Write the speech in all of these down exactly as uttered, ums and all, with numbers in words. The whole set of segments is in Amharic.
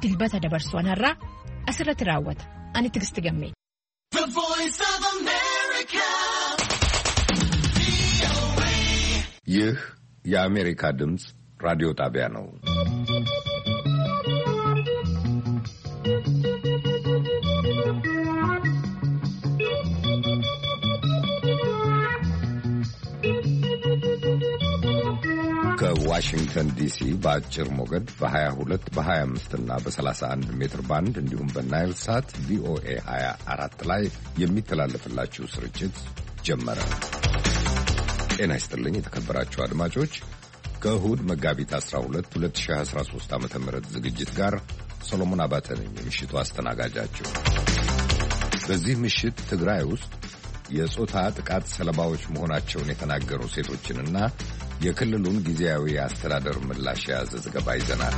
dilbata dabarsuun har'a asirratti raawwata. Ani Tigisti Gammee. The Voice of America. ይህ የአሜሪካ ድምጽ ራዲዮ ጣቢያ ነው። ከዋሽንግተን ዲሲ በአጭር ሞገድ በ22 በ25 እና በ31 ሜትር ባንድ እንዲሁም በናይል ሳት ቪኦኤ ሃያ አራት ላይ የሚተላለፍላችሁ ስርጭት ጀመረ። ጤና ይስጥልኝ የተከበራችሁ አድማጮች፣ ከእሁድ መጋቢት አስራ ሁለት ሁለት ሺህ አስራ ሦስት ዓመተ ምህረት ዝግጅት ጋር ሰሎሞን አባተ ነኝ የምሽቱ አስተናጋጃችሁ። በዚህ ምሽት ትግራይ ውስጥ የጾታ ጥቃት ሰለባዎች መሆናቸውን የተናገሩ ሴቶችንና የክልሉን ጊዜያዊ አስተዳደር ምላሽ የያዘ ዘገባ ይዘናል።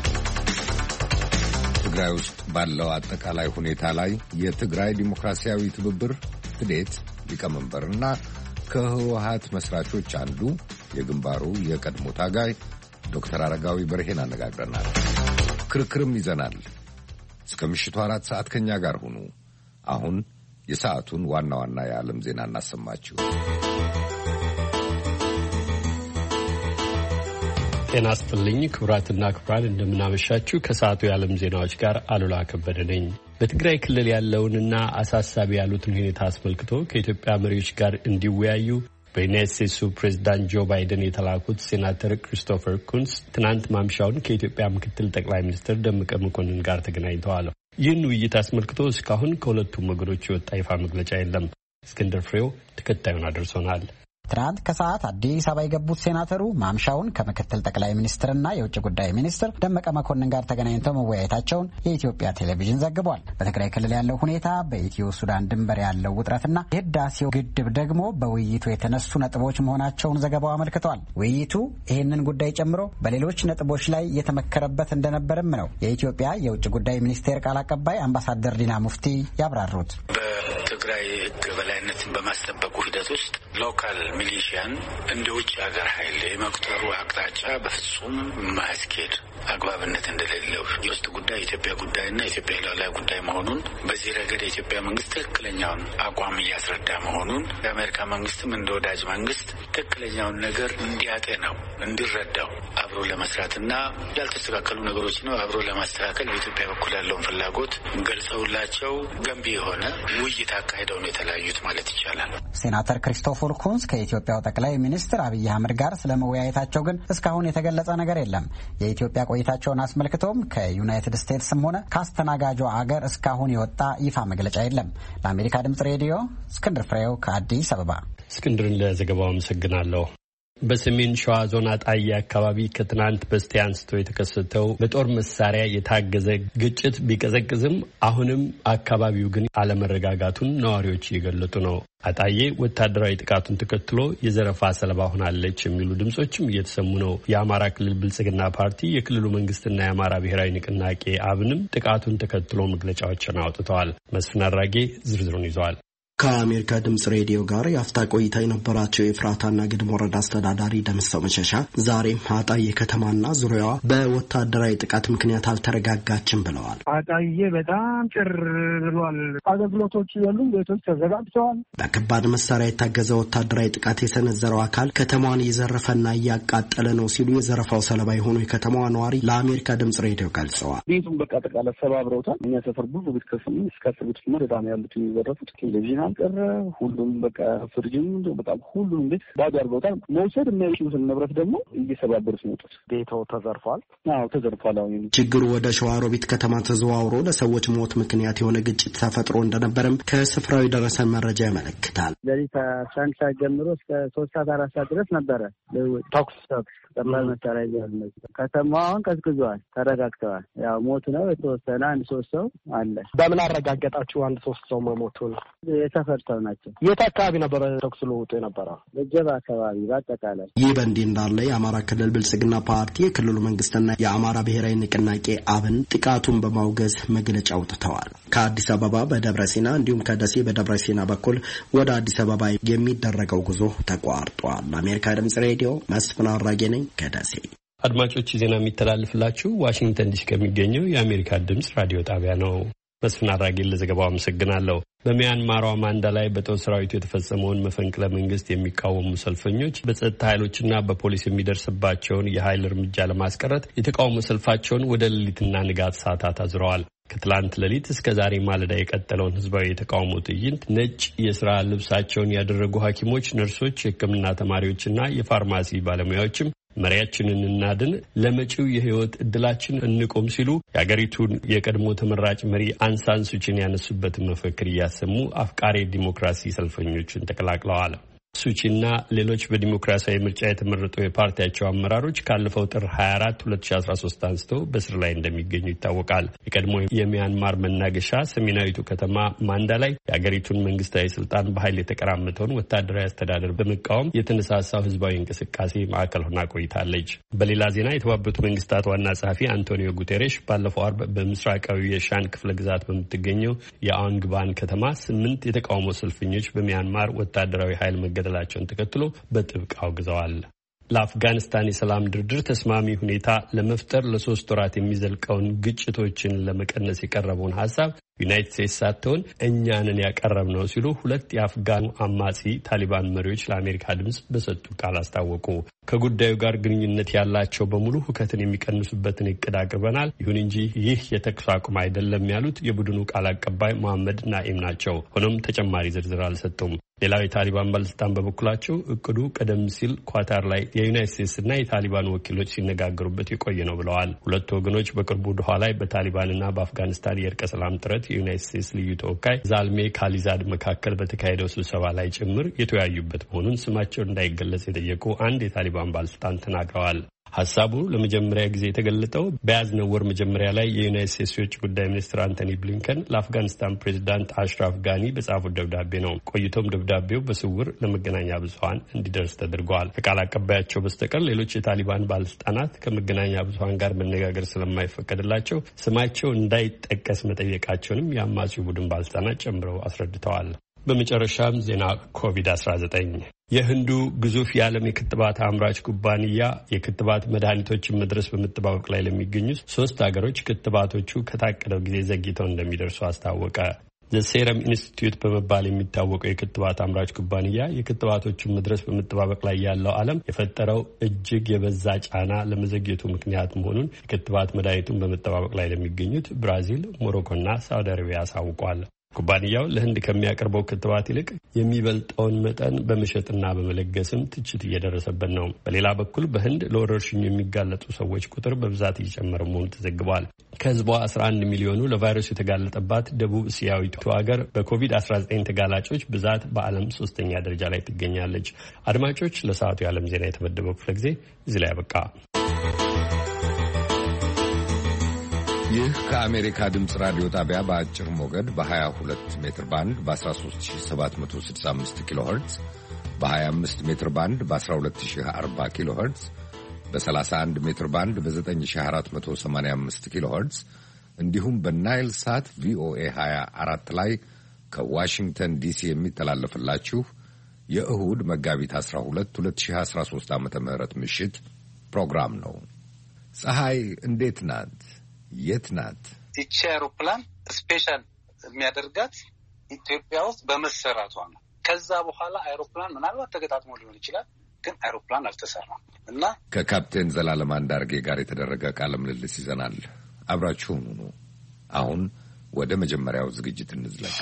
ትግራይ ውስጥ ባለው አጠቃላይ ሁኔታ ላይ የትግራይ ዲሞክራሲያዊ ትብብር ትዴት ሊቀመንበርና ከህወሓት መስራቾች አንዱ የግንባሩ የቀድሞ ታጋይ ዶክተር አረጋዊ በርሄን አነጋግረናል። ክርክርም ይዘናል። እስከ ምሽቱ አራት ሰዓት ከኛ ጋር ሁኑ። አሁን የሰዓቱን ዋና ዋና የዓለም ዜና እናሰማችሁ። ጤና ይስጥልኝ ክቡራትና ክቡራን፣ እንደምናመሻችሁ። ከሰዓቱ የዓለም ዜናዎች ጋር አሉላ ከበደ ነኝ። በትግራይ ክልል ያለውንና አሳሳቢ ያሉትን ሁኔታ አስመልክቶ ከኢትዮጵያ መሪዎች ጋር እንዲወያዩ በዩናይትድ ስቴትሱ ፕሬዝዳንት ጆ ባይደን የተላኩት ሴናተር ክሪስቶፈር ኩንስ ትናንት ማምሻውን ከኢትዮጵያ ምክትል ጠቅላይ ሚኒስትር ደመቀ መኮንን ጋር ተገናኝተዋል። ይህን ውይይት አስመልክቶ እስካሁን ከሁለቱም ወገኖች የወጣ ይፋ መግለጫ የለም። እስክንድር ፍሬው ተከታዩን አድርሶናል። ትናንት ከሰዓት አዲስ አበባ የገቡት ሴናተሩ ማምሻውን ከምክትል ጠቅላይ ሚኒስትርና የውጭ ጉዳይ ሚኒስትር ደመቀ መኮንን ጋር ተገናኝተው መወያየታቸውን የኢትዮጵያ ቴሌቪዥን ዘግቧል። በትግራይ ክልል ያለው ሁኔታ፣ በኢትዮ ሱዳን ድንበር ያለው ውጥረትና የህዳሴው ግድብ ደግሞ በውይይቱ የተነሱ ነጥቦች መሆናቸውን ዘገባው አመልክቷል። ውይይቱ ይህንን ጉዳይ ጨምሮ በሌሎች ነጥቦች ላይ የተመከረበት እንደነበርም ነው የኢትዮጵያ የውጭ ጉዳይ ሚኒስቴር ቃል አቀባይ አምባሳደር ዲና ሙፍቲ ያብራሩት። በትግራይ ህግ በላይነትን በማስጠበቁ ሂደት ውስጥ ሎካል ሚሊሺያን እንደ ውጭ ሀገር ኃይል የመቁጠሩ አቅጣጫ በፍጹም የማያስኬድ አግባብነት እንደሌለው የውስጥ ጉዳይ የኢትዮጵያ ጉዳይና የኢትዮጵያ ሉዓላዊ ጉዳይ መሆኑን በዚህ ረገድ የኢትዮጵያ መንግስት ትክክለኛውን አቋም እያስረዳ መሆኑን የአሜሪካ መንግስትም እንደ ወዳጅ መንግስት ትክክለኛውን ነገር እንዲያጤነው እንዲረዳው አብሮ ለመስራትና ያልተስተካከሉ ነገሮች ነው አብሮ ለማስተካከል በኢትዮጵያ በኩል ያለውን ፍላጎት ገልጸውላቸው ገንቢ የሆነ ውይይት አካሂደው ነው የተለያዩት ማለት ይቻላል። ሴናተር ክሪስቶፈር ኩንስ ከኢትዮጵያው ጠቅላይ ሚኒስትር አብይ አህመድ ጋር ስለመወያየታቸው ግን እስካሁን የተገለጸ ነገር የለም። የኢትዮጵያ ቆይታቸውን አስመልክቶም ከዩናይትድ ስቴትስም ሆነ ከአስተናጋጇ አገር እስካሁን የወጣ ይፋ መግለጫ የለም። ለአሜሪካ ድምጽ ሬዲዮ እስክንድር ፍሬው ከአዲስ አበባ። እስክንድርን ለዘገባው አመሰግናለሁ። በሰሜን ሸዋ ዞን አጣዬ አካባቢ ከትናንት በስቲያ አንስቶ የተከሰተው በጦር መሳሪያ የታገዘ ግጭት ቢቀዘቅዝም አሁንም አካባቢው ግን አለመረጋጋቱን ነዋሪዎች እየገለጡ ነው። አጣዬ ወታደራዊ ጥቃቱን ተከትሎ የዘረፋ ሰለባ ሆናለች የሚሉ ድምጾችም እየተሰሙ ነው። የአማራ ክልል ብልጽግና ፓርቲ፣ የክልሉ መንግስትና የአማራ ብሔራዊ ንቅናቄ አብንም ጥቃቱን ተከትሎ መግለጫዎችን አውጥተዋል። መስፍን አራጌ ዝርዝሩን ይዘዋል። ከአሜሪካ ድምጽ ሬዲዮ ጋር የአፍታ ቆይታ የነበራቸው የፍራታና ግድም ወረዳ አስተዳዳሪ ደምሰው መሸሻ ዛሬም አጣዬ ከተማና ዙሪያዋ በወታደራዊ ጥቃት ምክንያት አልተረጋጋችም ብለዋል። አጣዬ በጣም ጭር ብሏል። አገልግሎቶች ያሉ ቤቶች ተዘጋግተዋል። በከባድ መሳሪያ የታገዘ ወታደራዊ ጥቃት የሰነዘረው አካል ከተማዋን እየዘረፈና እያቃጠለ ነው ሲሉ የዘረፋው ሰለባ የሆኑ የከተማዋ ነዋሪ ለአሜሪካ ድምጽ ሬዲዮ ገልጸዋል። ቤቱን በቃ ጠቃላይ ሰባብረውታል። እኛ ሰፈር ብዙ ቤት ከስም እስከ አስር ቤት ነው በጣም ያሉት የሚዘረፉት። ቴሌቪዥን ቀረ ሁሉም በቃ ፍርጅም በጣም ሁሉም ቤት ባዶ አድርገውታል። መውሰድ የማይችሉትን ንብረት ደግሞ እየሰባበሩ ሲመጡት ቤታው ተዘርፏል። አዎ ተዘርፏል። አሁን ችግሩ ወደ ሸዋሮቢት ከተማ ተዘዋውሮ ለሰዎች ሞት ምክንያት የሆነ ግጭት ተፈጥሮ እንደነበረም ከስፍራው የደረሰን መረጃ ያመለክታል። ሌሊት አስራ አንድ ሰዓት ጀምሮ እስከ ሶስት ሰዓት አራት ሰዓት ድረስ ነበረ ተኩስ ተኩስ ቀላል መሳሪያ ይዘዋል። ከተማውን ቀዝቅዟል፣ ተረጋግተዋል። ያው ሞት ነው የተወሰነ አንድ ሶስት ሰው አለ። በምን አረጋገጣችሁ አንድ ሶስት ሰው መሞቱን? የሰፈር ሰው ናቸው። የት አካባቢ ነበረ ተኩስ ልውውጡ የነበረው? በጀባ አካባቢ በአጠቃላይ። ይህ በእንዲህ እንዳለ የአማራ ክልል ብልጽግና ፓርቲ፣ የክልሉ መንግስትና የአማራ ብሔራዊ ንቅናቄ አብን ጥቃቱን በማውገዝ መግለጫ አውጥተዋል። ከአዲስ አበባ በደብረ ሲና እንዲሁም ከደሴ በደብረ ሲና በኩል ወደ አዲስ አበባ የሚደረገው ጉዞ ተቋርጧል። ለአሜሪካ ድምጽ ሬዲዮ መስፍን አራጌ ነኝ ከደሴ። አድማጮች ዜና የሚተላለፍላችሁ ዋሽንግተን ዲሲ ከሚገኘው የአሜሪካ ድምጽ ራዲዮ ጣቢያ ነው። መስፍን አራጌል ለዘገባው አመሰግናለሁ። በሚያንማር ማንዳ ላይ በጦር ሰራዊቱ የተፈጸመውን መፈንቅለ መንግስት የሚቃወሙ ሰልፈኞች በጸጥታ ኃይሎችና በፖሊስ የሚደርስባቸውን የኃይል እርምጃ ለማስቀረት የተቃውሞ ሰልፋቸውን ወደ ሌሊትና ንጋት ሰዓታት አዝረዋል። ከትላንት ሌሊት እስከ ዛሬ ማለዳ የቀጠለውን ህዝባዊ የተቃውሞ ትዕይንት ነጭ የስራ ልብሳቸውን ያደረጉ ሐኪሞች፣ ነርሶች፣ የሕክምና ተማሪዎችና የፋርማሲ ባለሙያዎችም መሪያችንን እናድን፣ ለመጪው የህይወት እድላችን እንቆም ሲሉ የአገሪቱን የቀድሞ ተመራጭ መሪ አንሳን ሱቺን ያነሱበትን መፈክር እያሰሙ አፍቃሪ ዲሞክራሲ ሰልፈኞችን ተቀላቅለዋል። ሱቺና ሌሎች በዲሞክራሲያዊ ምርጫ የተመረጡ የፓርቲያቸው አመራሮች ካለፈው ጥር ሀያ አራት ሁለት ሺህ አስራ ሶስት አንስተው በስር ላይ እንደሚገኙ ይታወቃል። የቀድሞ የሚያንማር መናገሻ ሰሜናዊቱ ከተማ ማንዳ ላይ የአገሪቱን መንግስታዊ ስልጣን በኃይል የተቀራመተውን ወታደራዊ አስተዳደር በመቃወም የተነሳሳው ህዝባዊ እንቅስቃሴ ማዕከል ሆና ቆይታለች። በሌላ ዜና የተባበሩት መንግስታት ዋና ጸሐፊ አንቶኒዮ ጉቴሬሽ ባለፈው አርብ በምስራቃዊ የሻን ክፍለ ግዛት በምትገኘው የአንግባን ከተማ ስምንት የተቃውሞ ሰልፈኞች በሚያንማር ወታደራዊ ኃይል መገ ላቸውን ተከትሎ በጥብቅ አውግዘዋል። ለአፍጋኒስታን የሰላም ድርድር ተስማሚ ሁኔታ ለመፍጠር ለሶስት ወራት የሚዘልቀውን ግጭቶችን ለመቀነስ የቀረበውን ሀሳብ ዩናይትድ ስቴትስ ሳትሆን እኛንን ያቀረብነው ሲሉ ሁለት የአፍጋን አማጺ ታሊባን መሪዎች ለአሜሪካ ድምጽ በሰጡ ቃል አስታወቁ። ከጉዳዩ ጋር ግንኙነት ያላቸው በሙሉ ሁከትን የሚቀንሱበትን እቅድ አቅርበናል፣ ይሁን እንጂ ይህ የተኩስ አቁም አይደለም ያሉት የቡድኑ ቃል አቀባይ መሐመድ ናኢም ናቸው። ሆኖም ተጨማሪ ዝርዝር አልሰጡም። ሌላው የታሊባን ባለስልጣን በበኩላቸው እቅዱ ቀደም ሲል ኳታር ላይ የዩናይትድ ስቴትስና የታሊባን ወኪሎች ሲነጋገሩበት የቆየ ነው ብለዋል። ሁለቱ ወገኖች በቅርቡ ዶሃ ላይ በታሊባንና በአፍጋኒስታን የእርቀ ሰላም ጥረት የዩናይትድ ስቴትስ ልዩ ተወካይ ዛልሜ ካሊዛድ መካከል በተካሄደው ስብሰባ ላይ ጭምር የተወያዩበት መሆኑን ስማቸው እንዳይገለጽ የጠየቁ አንድ የታሊባን ባለስልጣን ተናግረዋል። ሀሳቡ ለመጀመሪያ ጊዜ የተገለጠው በያዝነው ወር መጀመሪያ ላይ የዩናይትድ ስቴትስ የውጭ ጉዳይ ሚኒስትር አንቶኒ ብሊንከን ለአፍጋኒስታን ፕሬዚዳንት አሽራፍ ጋኒ በጻፉት ደብዳቤ ነው። ቆይቶም ደብዳቤው በስውር ለመገናኛ ብዙኃን እንዲደርስ ተደርገዋል። ከቃል አቀባያቸው በስተቀር ሌሎች የታሊባን ባለስልጣናት ከመገናኛ ብዙኃን ጋር መነጋገር ስለማይፈቀድላቸው ስማቸው እንዳይጠቀስ መጠየቃቸውንም የአማጺው ቡድን ባለስልጣናት ጨምረው አስረድተዋል። በመጨረሻም ዜና ኮቪድ አስራ ዘጠኝ የህንዱ ግዙፍ የዓለም የክትባት አምራች ኩባንያ የክትባት መድኃኒቶችን መድረስ በመጠባበቅ ላይ ለሚገኙ ሶስት ሀገሮች ክትባቶቹ ከታቀደው ጊዜ ዘግይተው እንደሚደርሱ አስታወቀ። ዘሴረም ኢንስቲትዩት በመባል የሚታወቀው የክትባት አምራች ኩባንያ የክትባቶቹን መድረስ በመጠባበቅ ላይ ያለው ዓለም የፈጠረው እጅግ የበዛ ጫና ለመዘግየቱ ምክንያት መሆኑን የክትባት መድኃኒቱን በመጠባበቅ ላይ ለሚገኙት ብራዚል፣ ሞሮኮና ሳውዲ አረቢያ አሳውቋል። ኩባንያው ለህንድ ከሚያቀርበው ክትባት ይልቅ የሚበልጠውን መጠን በመሸጥና በመለገስም ትችት እየደረሰበት ነው። በሌላ በኩል በህንድ ለወረርሽኙ የሚጋለጡ ሰዎች ቁጥር በብዛት እየጨመረ መሆኑ ተዘግቧል። ከህዝቧ አስራ አንድ ሚሊዮኑ ለቫይረሱ የተጋለጠባት ደቡብ እስያዊቱ ሀገር በኮቪድ አስራ ዘጠኝ ተጋላጮች ብዛት በዓለም ሶስተኛ ደረጃ ላይ ትገኛለች። አድማጮች፣ ለሰዓቱ የዓለም ዜና የተመደበው ክፍለ ጊዜ እዚህ ላይ ያበቃ። ይህ ከአሜሪካ ድምፅ ራዲዮ ጣቢያ በአጭር ሞገድ በ22 ሜትር ባንድ በ13765 ኪሎ ኸርትዝ በ25 ሜትር ባንድ በ1240 ኪሎ ኸርትዝ በ31 ሜትር ባንድ በ9485 ኪሎ ኸርትዝ እንዲሁም በናይል ሳት ቪኦኤ ሃያ አራት ላይ ከዋሽንግተን ዲሲ የሚተላለፍላችሁ የእሁድ መጋቢት አስራ ሁለት ሁለት ሺህ አስራ ሦስት ዓመተ ምህረት ምሽት ፕሮግራም ነው። ፀሐይ እንዴት ናት? የት ናት? ይቺ አውሮፕላን ስፔሻል የሚያደርጋት ኢትዮጵያ ውስጥ በመሰራቷ ነው። ከዛ በኋላ አውሮፕላን ምናልባት ተገጣጥሞ ሊሆን ይችላል፣ ግን አውሮፕላን አልተሰራም እና ከካፕቴን ዘላለም አንዳርጌ ጋር የተደረገ ቃለ ምልልስ ይዘናል። አብራችሁን ሁኑ። አሁን ወደ መጀመሪያው ዝግጅት እንዝለቅ።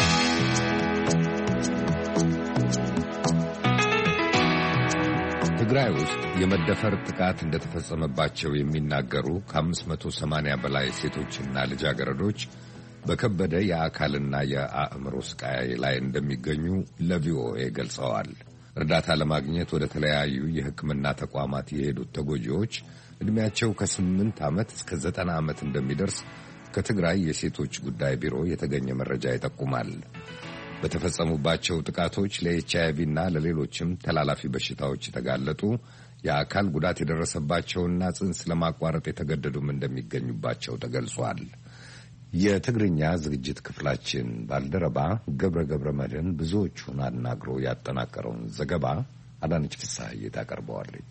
ትግራይ ውስጥ የመደፈር ጥቃት እንደተፈጸመባቸው የሚናገሩ ከአምስት መቶ ሰማንያ በላይ ሴቶችና ልጃገረዶች በከበደ የአካልና የአእምሮ ስቃይ ላይ እንደሚገኙ ለቪኦኤ ገልጸዋል። እርዳታ ለማግኘት ወደ ተለያዩ የሕክምና ተቋማት የሄዱት ተጎጂዎች ዕድሜያቸው ከስምንት ዓመት እስከ ዘጠና ዓመት እንደሚደርስ ከትግራይ የሴቶች ጉዳይ ቢሮ የተገኘ መረጃ ይጠቁማል። በተፈጸሙባቸው ጥቃቶች ለኤች አይ ቪ እና ለሌሎችም ተላላፊ በሽታዎች የተጋለጡ የአካል ጉዳት የደረሰባቸውና ጽንስ ለማቋረጥ የተገደዱም እንደሚገኙባቸው ተገልጿል። የትግርኛ ዝግጅት ክፍላችን ባልደረባ ገብረ ገብረ መድህን ብዙዎቹን አናግሮ ያጠናቀረውን ዘገባ አዳነች ፍስሐዬ ታቀርበዋለች።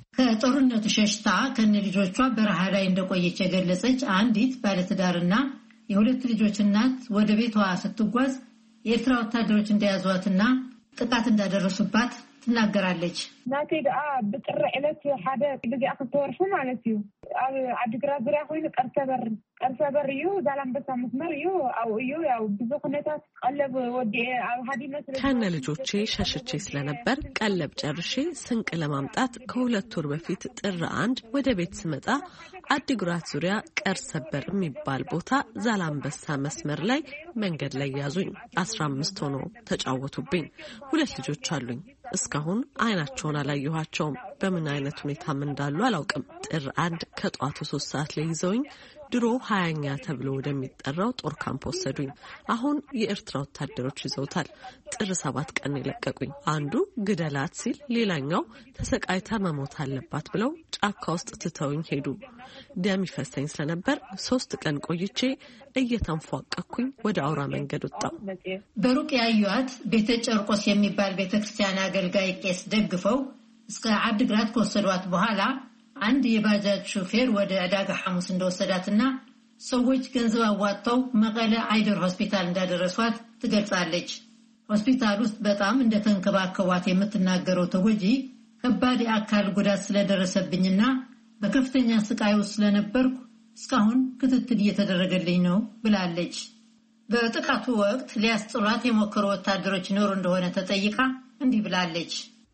ከጦርነቱ ሸሽታ ከነልጆቿ በረሃ ላይ እንደቆየች የገለጸች አንዲት ባለትዳርና የሁለት ልጆች እናት ወደ ቤቷ ስትጓዝ የኤርትራ ወታደሮች እንደያዟትና ጥቃት እንዳደረሱባት ትናገራለች። ናቴ ዳ በጥር ዕለት ሓደ ግዜኣ ከተወርፉ ማለት እዩ ኣብ ዓዲግራት ዙርያ ኮይኑ ቀርሰበር ቀርሰበር እዩ ዛላምበሳ መስመር እዩ አው እዩ ያው ብዙ ሁኔታት ቀለብ ወዲ ኣብ ሀዲ መስለ ከነ ልጆቼ ሸሽቼ ስለነበር ቀለብ ጨርሼ ስንቅ ለማምጣት ከሁለት ወር በፊት ጥር አንድ ወደ ቤት ስመጣ ዓዲግራት ዙሪያ ቀርሰበር የሚባል ቦታ ዛላምበሳ መስመር ላይ መንገድ ላይ ያዙኝ። አስራ አምስት ሆኖ ተጫወቱብኝ። ሁለት ልጆች አሉኝ። እስካሁን አይናቸውን አላየኋቸውም። በምን አይነት ሁኔታም እንዳሉ አላውቅም። ጥር አንድ ከጧቱ ሶስት ሰዓት ላይ ይዘውኝ ድሮ ሀያኛ ተብሎ ወደሚጠራው ጦር ካምፕ ወሰዱኝ። አሁን የኤርትራ ወታደሮች ይዘውታል። ጥር ሰባት ቀን የለቀቁኝ። አንዱ ግደላት ሲል ሌላኛው ተሰቃይታ መሞት አለባት ብለው ጫካ ውስጥ ትተውኝ ሄዱ። ደም ይፈሰኝ ስለነበር ሶስት ቀን ቆይቼ እየተንፏቀኩኝ ወደ አውራ መንገድ ወጣሁ። በሩቅ ያዩት ቤተ ጨርቆስ የሚባል ቤተክርስቲያን አገልጋይ ቄስ ደግፈው እስከ ዓዲግራት ከወሰዷት በኋላ አንድ የባጃጅ ሹፌር ወደ ዕዳጋ ሐሙስ እንደወሰዳትና ሰዎች ገንዘብ አዋጥተው መቀለ አይደር ሆስፒታል እንዳደረሷት ትገልጻለች። ሆስፒታል ውስጥ በጣም እንደተንከባከቧት የምትናገረው ተጎጂ ከባድ የአካል ጉዳት ስለደረሰብኝና በከፍተኛ ስቃይ ውስጥ ስለነበርኩ እስካሁን ክትትል እየተደረገልኝ ነው ብላለች። በጥቃቱ ወቅት ሊያስጥሏት የሞከሩ ወታደሮች ኖሩ እንደሆነ ተጠይቃ እንዲህ ብላለች።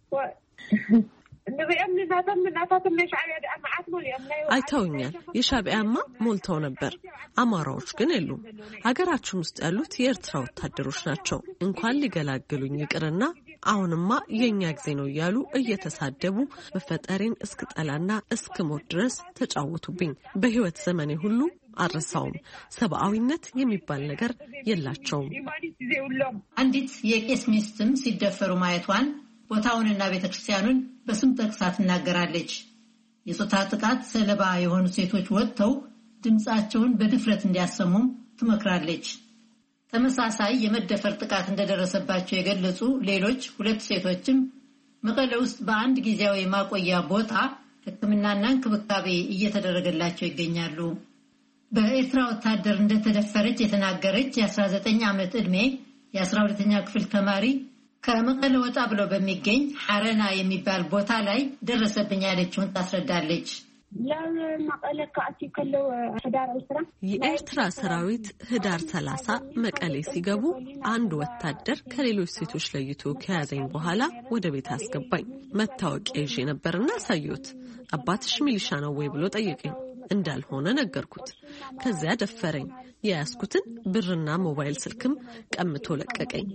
አይተውኛል። የሻዕቢያማ ሞልተው ነበር። አማራዎች ግን የሉም። ሀገራችን ውስጥ ያሉት የኤርትራ ወታደሮች ናቸው። እንኳን ሊገላግሉኝ ይቅርና አሁንማ የኛ ጊዜ ነው እያሉ እየተሳደቡ መፈጠሬን እስክጠላና እስክሞት ድረስ ተጫወቱብኝ። በህይወት ዘመኔ ሁሉ አረሳውም። ሰብአዊነት የሚባል ነገር የላቸውም። አንዲት የቄስ ሚስትም ሲደፈሩ ማየቷን ቦታውንና ቤተክርስቲያኑን በስም ጠቅሳ ትናገራለች። የጾታ ጥቃት ሰለባ የሆኑ ሴቶች ወጥተው ድምጻቸውን በድፍረት እንዲያሰሙም ትመክራለች። ተመሳሳይ የመደፈር ጥቃት እንደደረሰባቸው የገለጹ ሌሎች ሁለት ሴቶችም መቀለ ውስጥ በአንድ ጊዜያዊ ማቆያ ቦታ ሕክምናና እንክብካቤ እየተደረገላቸው ይገኛሉ። በኤርትራ ወታደር እንደተደፈረች የተናገረች የአስራ ዘጠኝ ዓመት ዕድሜ የአስራ ሁለተኛ ክፍል ተማሪ ከመቀለ ወጣ ብሎ በሚገኝ ሐረና የሚባል ቦታ ላይ ደረሰብኝ ያለችውን ታስረዳለች። የኤርትራ ሰራዊት ህዳር ሰላሳ መቀሌ ሲገቡ አንድ ወታደር ከሌሎች ሴቶች ለይቶ ከያዘኝ በኋላ ወደ ቤት አስገባኝ። መታወቂያ ይዤ ነበርና ሳዩት። አባትሽ ሚሊሻ ነው ወይ ብሎ ጠየቀኝ። እንዳልሆነ ነገርኩት። ከዚያ ደፈረኝ። የያዝኩትን ብርና ሞባይል ስልክም ቀምቶ ለቀቀኝ።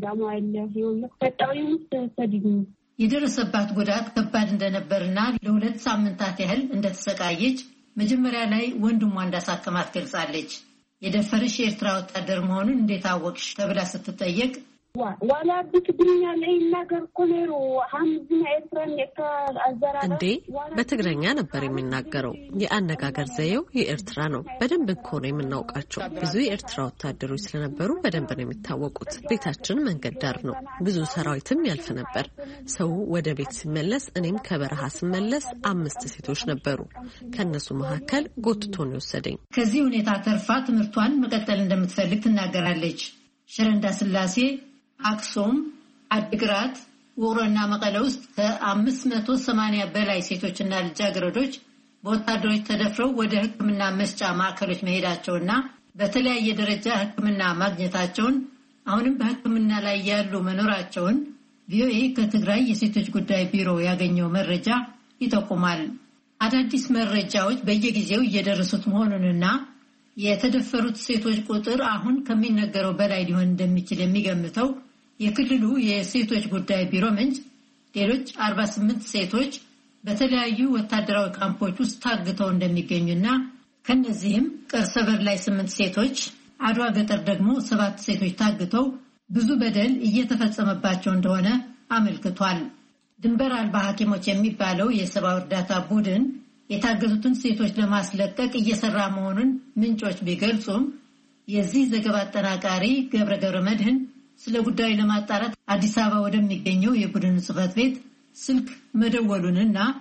የደረሰባት ጉዳት ከባድ እንደነበርና ለሁለት ሳምንታት ያህል እንደተሰቃየች መጀመሪያ ላይ ወንድሟ እንዳሳከማት ገልጻለች። የደፈረሽ የኤርትራ ወታደር መሆኑን እንዴት አወቅሽ ተብላ ስትጠየቅ ዋላ በትግርኛ ላይ ነገር ኮኔሮ ሀምዝና ኤርትራን እንዴ በትግርኛ ነበር የሚናገረው። የአነጋገር ዘዬው የኤርትራ ነው። በደንብ እኮ ነው የምናውቃቸው። ብዙ የኤርትራ ወታደሮች ስለነበሩ በደንብ ነው የሚታወቁት። ቤታችን መንገድ ዳር ነው። ብዙ ሰራዊትም ያልፍ ነበር። ሰው ወደ ቤት ሲመለስ እኔም ከበረሃ ስመለስ አምስት ሴቶች ነበሩ። ከነሱ መካከል ጎትቶ ነው የወሰደኝ። ከዚህ ሁኔታ ተርፋ ትምህርቷን መቀጠል እንደምትፈልግ ትናገራለች። ሽረንዳ ስላሴ አክሱም፣ ዓዲግራት፣ ውቅሮና መቀለ ውስጥ ከአምስት መቶ ሰማንያ በላይ ሴቶችና ልጃገረዶች በወታደሮች ተደፍረው ወደ ሕክምና መስጫ ማዕከሎች መሄዳቸውና በተለያየ ደረጃ ሕክምና ማግኘታቸውን አሁንም በሕክምና ላይ ያሉ መኖራቸውን ቪኦኤ ከትግራይ የሴቶች ጉዳይ ቢሮ ያገኘው መረጃ ይጠቁማል። አዳዲስ መረጃዎች በየጊዜው እየደረሱት መሆኑንና የተደፈሩት ሴቶች ቁጥር አሁን ከሚነገረው በላይ ሊሆን እንደሚችል የሚገምተው የክልሉ የሴቶች ጉዳይ ቢሮ ምንጭ ሌሎች አርባ ስምንት ሴቶች በተለያዩ ወታደራዊ ካምፖች ውስጥ ታግተው እንደሚገኙና ከነዚህም ቀርሰበር ላይ ስምንት ሴቶች፣ አድዋ ገጠር ደግሞ ሰባት ሴቶች ታግተው ብዙ በደል እየተፈጸመባቸው እንደሆነ አመልክቷል። ድንበር አልባ ሐኪሞች የሚባለው የሰብአዊ እርዳታ ቡድን የታገቱትን ሴቶች ለማስለቀቅ እየሰራ መሆኑን ምንጮች ቢገልጹም የዚህ ዘገባ አጠናቃሪ ገብረ ገብረ መድህን ስለ ጉዳዩ ለማጣራት አዲስ አበባ ወደሚገኘው የቡድኑ ጽሕፈት ቤት ስልክ መደወሉንና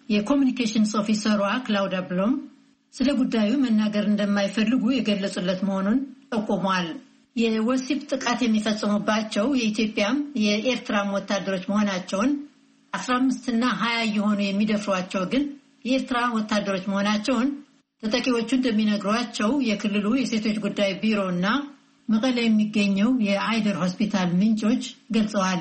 የኮሙኒኬሽንስ ኦፊሰሯ ክላውዳ ብሎም ስለ ጉዳዩ መናገር እንደማይፈልጉ የገለጹለት መሆኑን ጠቁሟል። የወሲብ ጥቃት የሚፈጽሙባቸው የኢትዮጵያም የኤርትራም ወታደሮች መሆናቸውን አስራ አምስት እና ሀያ የሆኑ የሚደፍሯቸው ግን የኤርትራ ወታደሮች መሆናቸውን ተጠቂዎቹ እንደሚነግሯቸው የክልሉ የሴቶች ጉዳይ ቢሮና መቀሌ የሚገኘው የአይደር ሆስፒታል ምንጮች ገልጸዋል።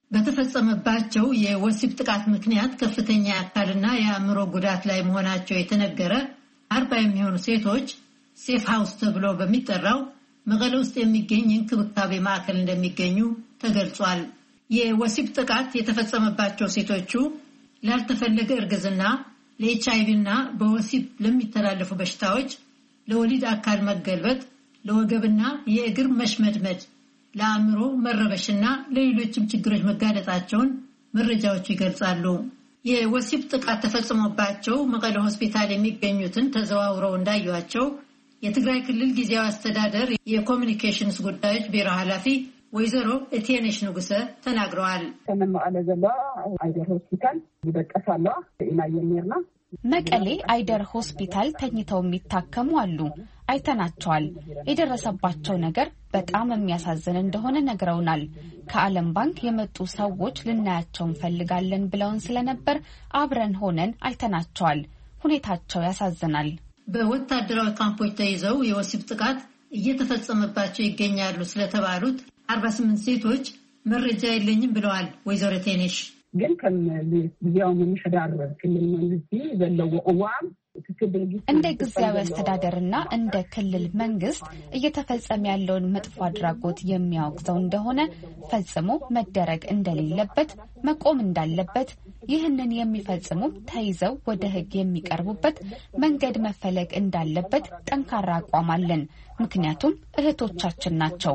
በተፈጸመባቸው የወሲብ ጥቃት ምክንያት ከፍተኛ የአካልና የአእምሮ ጉዳት ላይ መሆናቸው የተነገረ አርባ የሚሆኑ ሴቶች ሴፍ ሃውስ ተብሎ በሚጠራው መቀሌ ውስጥ የሚገኝ እንክብካቤ ማዕከል እንደሚገኙ ተገልጿል። የወሲብ ጥቃት የተፈጸመባቸው ሴቶቹ ላልተፈለገ እርግዝና፣ ለኤች አይ ቪ እና በወሲብ ለሚተላለፉ በሽታዎች፣ ለወሊድ አካል መገልበጥ፣ ለወገብና የእግር መሽመድመድ፣ ለአእምሮ መረበሽና ለሌሎችም ችግሮች መጋለጣቸውን መረጃዎቹ ይገልጻሉ። የወሲብ ጥቃት ተፈጽሞባቸው መቀሌ ሆስፒታል የሚገኙትን ተዘዋውረው እንዳዩዋቸው የትግራይ ክልል ጊዜያዊ አስተዳደር የኮሙኒኬሽንስ ጉዳዮች ቢሮ ኃላፊ ወይዘሮ እቴነሽ ንጉሰ ተናግረዋል። ከመቀሌ ዘላ አይደር ሆስፒታል ይደቀሳሉ እና የሚርና መቀሌ አይደር ሆስፒታል ተኝተው የሚታከሙ አሉ። አይተናቸዋል። የደረሰባቸው ነገር በጣም የሚያሳዝን እንደሆነ ነግረውናል። ከዓለም ባንክ የመጡ ሰዎች ልናያቸው እንፈልጋለን ብለውን ስለነበር አብረን ሆነን አይተናቸዋል። ሁኔታቸው ያሳዝናል። በወታደራዊ ካምፖች ተይዘው የወሲብ ጥቃት እየተፈጸመባቸው ይገኛሉ ስለተባሉት አርባ ስምንት ሴቶች መረጃ የለኝም ብለዋል ወይዘሮ ቴነሽ። ግን ከም ጊዜያዊ ምንሕዳር ክልል መንግስቲ ዘለዎ እዋም እንደ ጊዜያዊ አስተዳደርና እንደ ክልል መንግስት እየተፈጸመ ያለውን መጥፎ አድራጎት የሚያወግዘው እንደሆነ ፈጽሞ መደረግ እንደሌለበት መቆም እንዳለበት ይህንን የሚፈጽሙ ተይዘው ወደ ሕግ የሚቀርቡበት መንገድ መፈለግ እንዳለበት ጠንካራ አቋም አለን። ምክንያቱም እህቶቻችን ናቸው።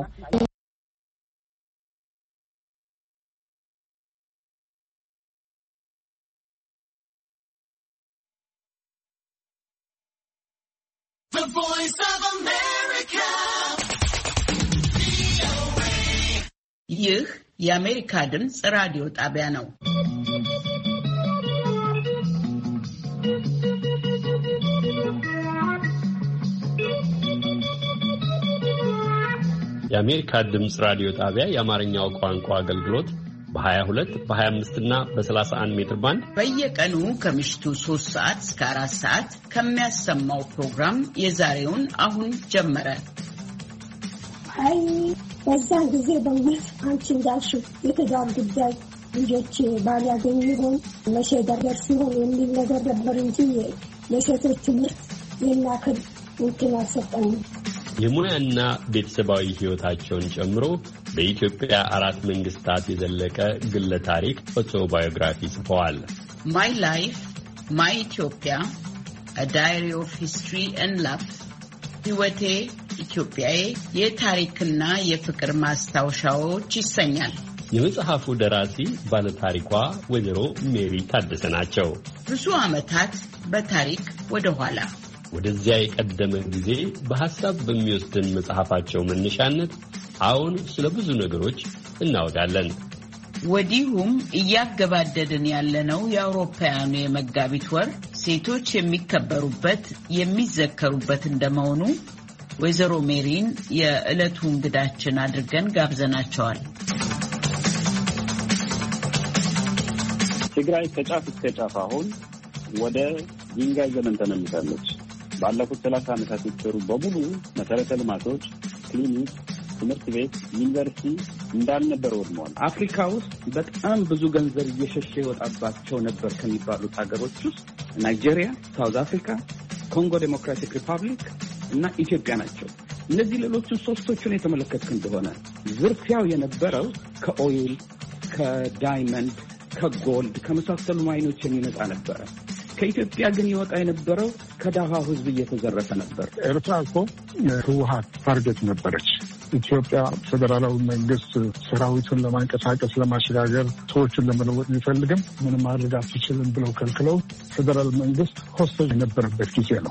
ይህ የአሜሪካ ድምፅ ራዲዮ ጣቢያ ነው። የአሜሪካ ድምፅ ራዲዮ ጣቢያ የአማርኛው ቋንቋ አገልግሎት በ22 በ25 እና በ31 ሜትር ባንድ በየቀኑ ከምሽቱ ሶስት ሰዓት እስከ አራት ሰዓት ከሚያሰማው ፕሮግራም የዛሬውን አሁን ጀመረ። አይ በዛን ጊዜ በእውነት አንቺ እንዳልሽው የትዳር ጉዳይ ልጆች ባል ያገኙ ይሆን መቼ ደረስ ሲሆን የሚል ነገር ነበር እንጂ የሴቶች ትምህርት የናክል እንትን አልሰጠንም። የሙያና ቤተሰባዊ ሕይወታቸውን ጨምሮ በኢትዮጵያ አራት መንግስታት የዘለቀ ግለ ታሪክ ኦቶባዮግራፊ ጽፈዋል። My Life, My Ethiopia, A Diary of History and Love ሕይወቴ ኢትዮጵያዬ የታሪክና የፍቅር ማስታወሻዎች ይሰኛል። የመጽሐፉ ደራሲ ባለታሪኳ ወይዘሮ ሜሪ ታደሰ ናቸው። ብዙ ዓመታት በታሪክ ወደ ኋላ ወደዚያ የቀደመ ጊዜ በሐሳብ በሚወስድን መጽሐፋቸው መነሻነት አሁን ስለ ብዙ ነገሮች እናወጋለን። ወዲሁም እያገባደድን ያለነው የአውሮፓውያኑ የመጋቢት ወር ሴቶች የሚከበሩበት የሚዘከሩበት እንደመሆኑ ወይዘሮ ሜሪን የዕለቱ እንግዳችን አድርገን ጋብዘናቸዋል። ትግራይ ከጫፍ እስከ ጫፍ አሁን ወደ ድንጋይ ዘመን ተመልሳለች። ባለፉት ሰላሳ ዓመታት የተሰሩ በሙሉ መሰረተ ልማቶች፣ ክሊኒክ፣ ትምህርት ቤት፣ ዩኒቨርሲቲ እንዳልነበር ወድመዋል። አፍሪካ ውስጥ በጣም ብዙ ገንዘብ እየሸሸ ይወጣባቸው ነበር ከሚባሉት ሀገሮች ውስጥ ናይጄሪያ፣ ሳውዝ አፍሪካ፣ ኮንጎ ዴሞክራቲክ ሪፐብሊክ እና ኢትዮጵያ ናቸው። እነዚህ ሌሎቹ ሶስቶቹን የተመለከትክ እንደሆነ ዝርፊያው የነበረው ከኦይል፣ ከዳይመንድ፣ ከጎልድ ከመሳሰሉ ማይኖች የሚመጣ ነበረ። ከኢትዮጵያ ግን ይወጣ የነበረው ከዳሃው ሕዝብ እየተዘረፈ ነበር። ኤርትራ እኮ ህወሓት ታርጌት ነበረች። ኢትዮጵያ ፌዴራላዊ መንግስት ሰራዊቱን ለማንቀሳቀስ ለማሸጋገር ሰዎችን ለመለወጥ ቢፈልግም ምንም ማድረግ አትችልም ብለው ከልክለው ፌዴራል መንግስት ሆስቴጅ የነበረበት ጊዜ ነው።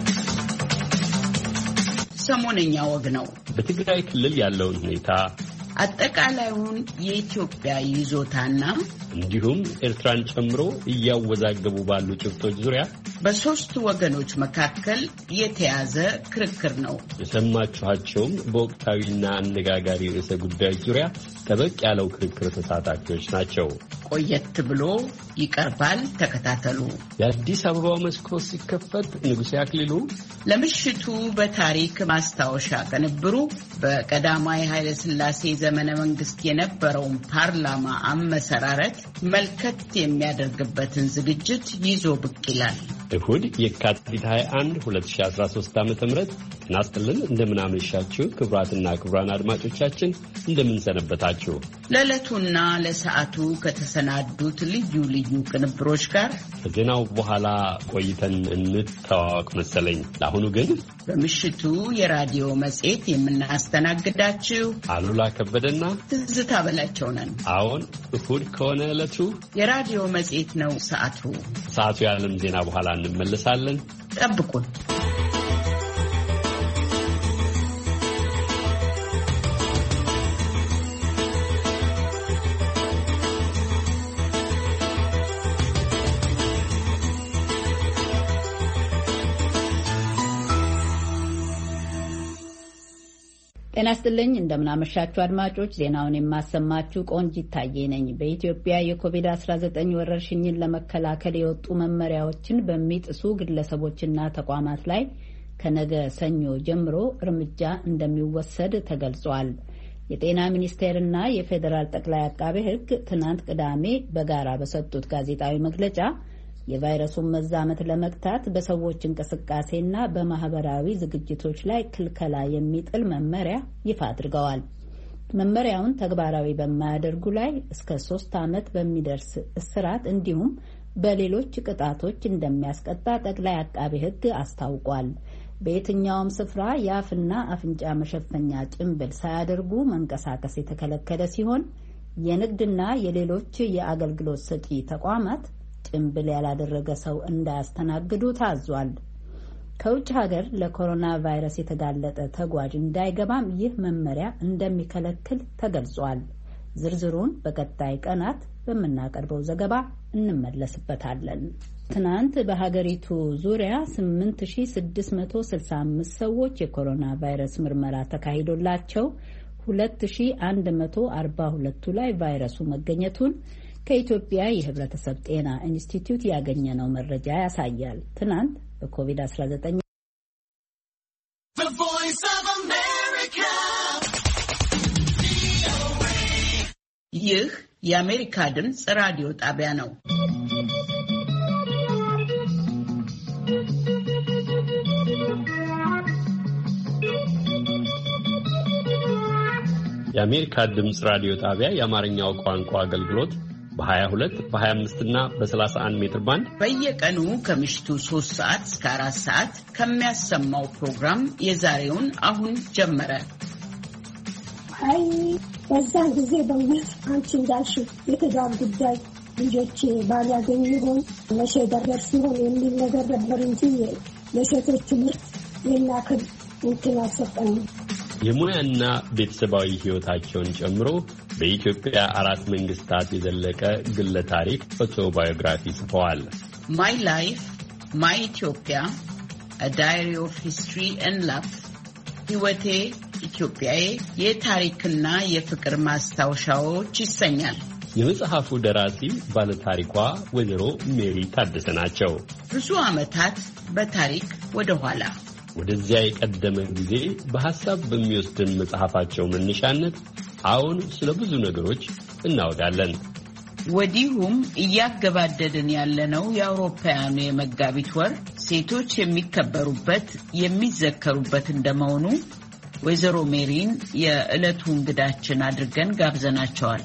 ሰሞነኛ ወግ ነው። በትግራይ ክልል ያለውን ሁኔታ አጠቃላዩን የኢትዮጵያ ይዞታና እንዲሁም ኤርትራን ጨምሮ እያወዛገቡ ባሉ ጭብጦች ዙሪያ በሶስት ወገኖች መካከል የተያዘ ክርክር ነው። የሰማችኋቸውም በወቅታዊና አነጋጋሪ ርዕሰ ጉዳዮች ዙሪያ ጠበቅ ያለው ክርክር ተሳታፊዎች ናቸው። ቆየት ብሎ ይቀርባል። ተከታተሉ። የአዲስ አበባው መስኮት ሲከፈት ንጉሴ አክሊሉ ለምሽቱ በታሪክ ማስታወሻ ቅንብሩ በቀዳማዊ ኃይለ ሥላሴ ዘመነ መንግስት የነበረውን ፓርላማ አመሰራረት መልከት የሚያደርግበትን ዝግጅት ይዞ ብቅ ይላል። እሁድ የካቲት ሃያ አንድ ሁለት ሺህ አስራ ሶስት ዓመተ ምህረት እናስተልን እንደምን አመሻችሁ ክቡራትና ክቡራን አድማጮቻችን እንደምን ሰነበታችሁ። ለዕለቱና ለሰዓቱ ከተሰናዱት ልዩ ልዩ ቅንብሮች ጋር ከዜናው በኋላ ቆይተን እንተዋወቅ መሰለኝ። ለአሁኑ ግን በምሽቱ የራዲዮ መጽሔት የምናስተናግዳችሁ አሉላ ከበደና ትዝታ በላቸው ነን። አዎን እሁድ ከሆነ ዕለቱ የራዲዮ መጽሔት ነው። ሰዓቱ ሰዓቱ የዓለም ዜና በኋላ እንመለሳለን። ጠብቁን። ጤና ይስጥልኝ እንደምናመሻችሁ አድማጮች፣ ዜናውን የማሰማችሁ ቆንጂት ታዬ ነኝ። በኢትዮጵያ የኮቪድ አስራ ዘጠኝ ወረርሽኝን ለመከላከል የወጡ መመሪያዎችን በሚጥሱ ግለሰቦችና ተቋማት ላይ ከነገ ሰኞ ጀምሮ እርምጃ እንደሚወሰድ ተገልጿል። የጤና ሚኒስቴርና የፌዴራል ጠቅላይ አቃቤ ሕግ ትናንት ቅዳሜ በጋራ በሰጡት ጋዜጣዊ መግለጫ የቫይረሱን መዛመት ለመግታት በሰዎች እንቅስቃሴና በማህበራዊ ዝግጅቶች ላይ ክልከላ የሚጥል መመሪያ ይፋ አድርገዋል። መመሪያውን ተግባራዊ በማያደርጉ ላይ እስከ ሶስት ዓመት በሚደርስ እስራት እንዲሁም በሌሎች ቅጣቶች እንደሚያስቀጣ ጠቅላይ አቃቤ ሕግ አስታውቋል። በየትኛውም ስፍራ የአፍና አፍንጫ መሸፈኛ ጭንብል ሳያደርጉ መንቀሳቀስ የተከለከለ ሲሆን የንግድና የሌሎች የአገልግሎት ሰጪ ተቋማት ጭንብል ያላደረገ ሰው እንዳያስተናግዱ ታዟል። ከውጭ ሀገር ለኮሮና ቫይረስ የተጋለጠ ተጓዥ እንዳይገባም ይህ መመሪያ እንደሚከለክል ተገልጿል። ዝርዝሩን በቀጣይ ቀናት በምናቀርበው ዘገባ እንመለስበታለን። ትናንት በሀገሪቱ ዙሪያ ስምንት ሺህ ስድስት መቶ ስልሳ አምስት ሰዎች የኮሮና ቫይረስ ምርመራ ተካሂዶላቸው ሁለት ሺህ አንድ መቶ አርባ ሁለቱ ላይ ቫይረሱ መገኘቱን ከኢትዮጵያ የሕብረተሰብ ጤና ኢንስቲትዩት ያገኘነው መረጃ ያሳያል። ትናንት በኮቪድ አስራ ዘጠኝ ይህ የአሜሪካ ድምፅ ራዲዮ ጣቢያ ነው። የአሜሪካ ድምፅ ራዲዮ ጣቢያ የአማርኛው ቋንቋ አገልግሎት በሀያ ሁለት በሀያ አምስት እና በሰላሳ አንድ ሜትር ባንድ በየቀኑ ከምሽቱ ሶስት ሰዓት እስከ አራት ሰዓት ከሚያሰማው ፕሮግራም የዛሬውን አሁን ጀመረ። አይ በዛን ጊዜ በእውነት አንቺ እንዳልሽው የትዳር ጉዳይ ልጆች ባል ያገኙ ይሆን መቼ ደረስ ሲሆን የሚል ነገር ነበር እንጂ ለሴቶች ትምህርት የናክል እንትን አልሰጠንም። የሙያና ቤተሰባዊ ሕይወታቸውን ጨምሮ በኢትዮጵያ አራት መንግስታት የዘለቀ ግለ ታሪክ ኦቶባዮግራፊ ጽፈዋል። ማይ ላይፍ ማይ ኢትዮጵያ a diary of history and love ሕይወቴ ኢትዮጵያዬ የታሪክና የፍቅር ማስታወሻዎች ይሰኛል። የመጽሐፉ ደራሲ ባለታሪኳ ወይዘሮ ሜሪ ታደሰ ናቸው። ብዙ ዓመታት በታሪክ ወደ ኋላ ወደዚያ የቀደመ ጊዜ በሐሳብ በሚወስድን መጽሐፋቸው መነሻነት አሁን ስለ ብዙ ነገሮች እናወጋለን። ወዲሁም እያገባደድን ያለነው የአውሮፓውያኑ የመጋቢት ወር ሴቶች የሚከበሩበት የሚዘከሩበት እንደመሆኑ ወይዘሮ ሜሪን የዕለቱ እንግዳችን አድርገን ጋብዘናቸዋል።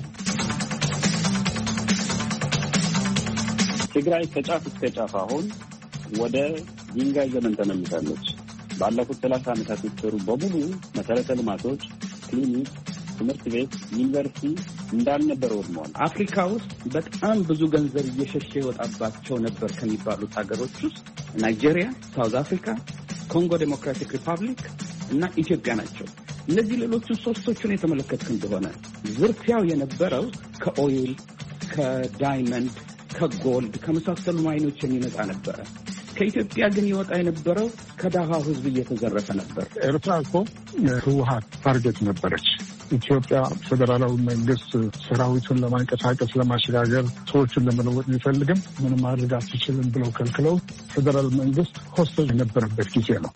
ትግራይ ከጫፍ እስከ ጫፍ አሁን ወደ ድንጋይ ዘመን ተመልሳለች። ባለፉት ሰላሳ ዓመታት የተሰሩ በሙሉ መሰረተ ልማቶች፣ ክሊኒክ፣ ትምህርት ቤት፣ ዩኒቨርሲቲ እንዳልነበረ ወድመዋል። አፍሪካ ውስጥ በጣም ብዙ ገንዘብ እየሸሸ ይወጣባቸው ነበር ከሚባሉት ሀገሮች ውስጥ ናይጄሪያ፣ ሳውዝ አፍሪካ፣ ኮንጎ ዴሞክራቲክ ሪፐብሊክ እና ኢትዮጵያ ናቸው። እነዚህ ሌሎቹ ሶስቶቹን የተመለከትክ እንደሆነ ዝርፊያው የነበረው ከኦይል፣ ከዳይመንድ፣ ከጎልድ ከመሳሰሉ ማይኖች የሚመጣ ነበረ። ከኢትዮጵያ ግን ይወጣ የነበረው ከደሃው ሕዝብ እየተዘረፈ ነበር። ኤርትራ እኮ ህወሓት ታርጌት ነበረች። ኢትዮጵያ ፌዴራላዊ መንግስት ሰራዊቱን ለማንቀሳቀስ ለማሸጋገር ሰዎችን ለመለወጥ ቢፈልግም ምንም ማድረግ አትችልም ብለው ከልክለው ፌዴራል መንግስት ሆስቴጅ የነበረበት ጊዜ ነው።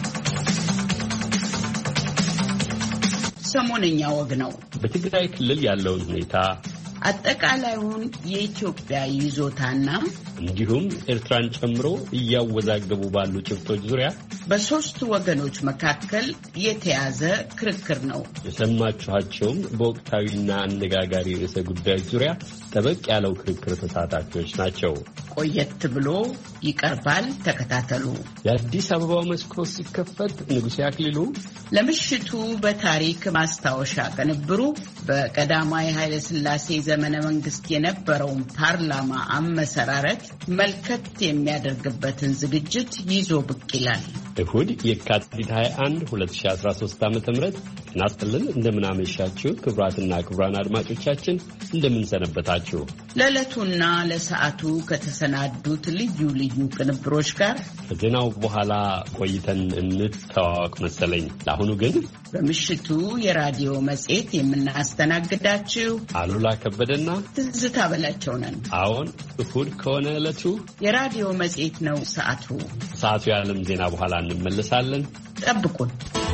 ሰሞነኛ ወግ ነው። በትግራይ ክልል ያለውን ሁኔታ አጠቃላዩን የኢትዮጵያ ይዞታና እንዲሁም ኤርትራን ጨምሮ እያወዛገቡ ባሉ ጭብጦች ዙሪያ በሶስት ወገኖች መካከል የተያዘ ክርክር ነው። የሰማችኋቸውም በወቅታዊና አነጋጋሪ ርዕሰ ጉዳዮች ዙሪያ ጠበቅ ያለው ክርክር ተሳታፊዎች ናቸው። ቆየት ብሎ ይቀርባል። ተከታተሉ። የአዲስ አበባው መስኮት ሲከፈት ንጉሴ አክሊሉ ለምሽቱ በታሪክ ማስታወሻ ቅንብሩ በቀዳማዊ ኃይለ ሥላሴ ዘመነ መንግስት የነበረውን ፓርላማ አመሰራረት መልከት የሚያደርግበትን ዝግጅት ይዞ ብቅ ይላል። እሁድ የካቲት ሃያ አንድ ሁለት ሺህ አስራ ሶስት ዓ.ም ጤና ይስጥልን። እንደምናመሻችሁ ክቡራትና ክቡራን አድማጮቻችን እንደምንሰነበታችሁ። ለዕለቱና ለሰዓቱ ከተሰናዱት ልዩ ልዩ ቅንብሮች ጋር ከዜናው በኋላ ቆይተን እንተዋወቅ መሰለኝ። ለአሁኑ ግን በምሽቱ የራዲዮ መጽሔት የምናስተናግዳችሁ አሉላ ከበደና ትዝታ በላቸው ነን። አዎን፣ እሁድ ከሆነ ዕለቱ የራዲዮ መጽሔት ነው። ሰዓቱ ሰዓቱ የዓለም ዜና በኋላ እንመለሳለን። ጠብቁን።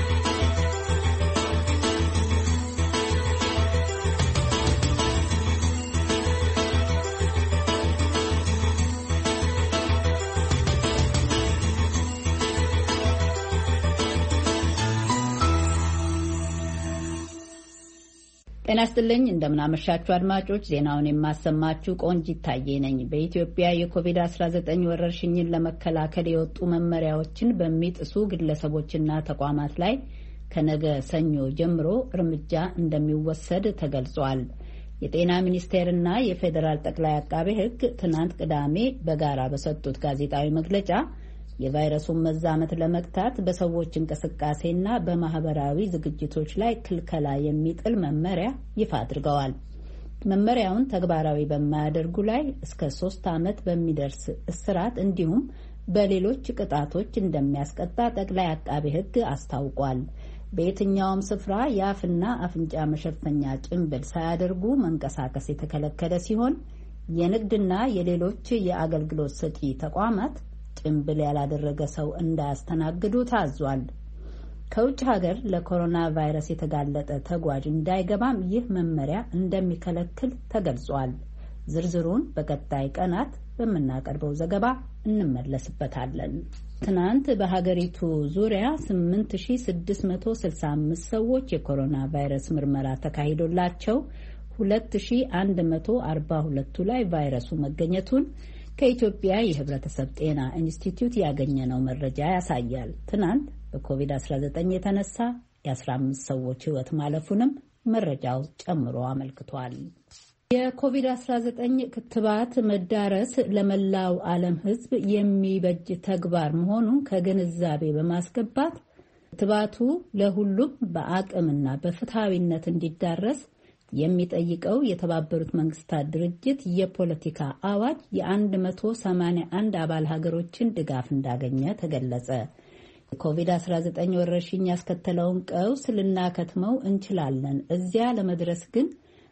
ጤና ይስጥልኝ። እንደምናመሻችሁ አድማጮች፣ ዜናውን የማሰማችሁ ቆንጂት ታዬ ነኝ። በኢትዮጵያ የኮቪድ አስራ ዘጠኝ ወረርሽኝን ለመከላከል የወጡ መመሪያዎችን በሚጥሱ ግለሰቦችና ተቋማት ላይ ከነገ ሰኞ ጀምሮ እርምጃ እንደሚወሰድ ተገልጿል። የጤና ሚኒስቴርና የፌዴራል ጠቅላይ አቃቤ ሕግ ትናንት ቅዳሜ በጋራ በሰጡት ጋዜጣዊ መግለጫ የቫይረሱን መዛመት ለመግታት በሰዎች እንቅስቃሴና በማህበራዊ ዝግጅቶች ላይ ክልከላ የሚጥል መመሪያ ይፋ አድርገዋል። መመሪያውን ተግባራዊ በማያደርጉ ላይ እስከ ሶስት ዓመት በሚደርስ እስራት እንዲሁም በሌሎች ቅጣቶች እንደሚያስቀጣ ጠቅላይ አቃቤ ሕግ አስታውቋል። በየትኛውም ስፍራ የአፍና አፍንጫ መሸፈኛ ጭንብል ሳያደርጉ መንቀሳቀስ የተከለከለ ሲሆን የንግድና የሌሎች የአገልግሎት ሰጪ ተቋማት ጭንብል ያላደረገ ሰው እንዳያስተናግዱ ታዟል። ከውጭ ሀገር ለኮሮና ቫይረስ የተጋለጠ ተጓዥ እንዳይገባም ይህ መመሪያ እንደሚከለክል ተገልጿል። ዝርዝሩን በቀጣይ ቀናት በምናቀርበው ዘገባ እንመለስበታለን። ትናንት በሀገሪቱ ዙሪያ ስምንት ሺህ ስድስት መቶ ስልሳ አምስት ሰዎች የኮሮና ቫይረስ ምርመራ ተካሂዶላቸው ሁለት ሺህ አንድ መቶ አርባ ሁለቱ ላይ ቫይረሱ መገኘቱን ከኢትዮጵያ የሕብረተሰብ ጤና ኢንስቲትዩት ያገኘነው መረጃ ያሳያል። ትናንት በኮቪድ አስራ ዘጠኝ የተነሳ የአስራ አምስት ሰዎች ሕይወት ማለፉንም መረጃው ጨምሮ አመልክቷል። የኮቪድ አስራ ዘጠኝ ክትባት መዳረስ ለመላው ዓለም ሕዝብ የሚበጅ ተግባር መሆኑን ከግንዛቤ በማስገባት ክትባቱ ለሁሉም በአቅምና በፍትሐዊነት እንዲዳረስ የሚጠይቀው የተባበሩት መንግስታት ድርጅት የፖለቲካ አዋጅ የአንድ መቶ ሰማንያ አንድ አባል ሀገሮችን ድጋፍ እንዳገኘ ተገለጸ። የኮቪድ አስራ ዘጠኝ ወረርሽኝ ያስከተለውን ቀውስ ልናከትመው እንችላለን፣ እዚያ ለመድረስ ግን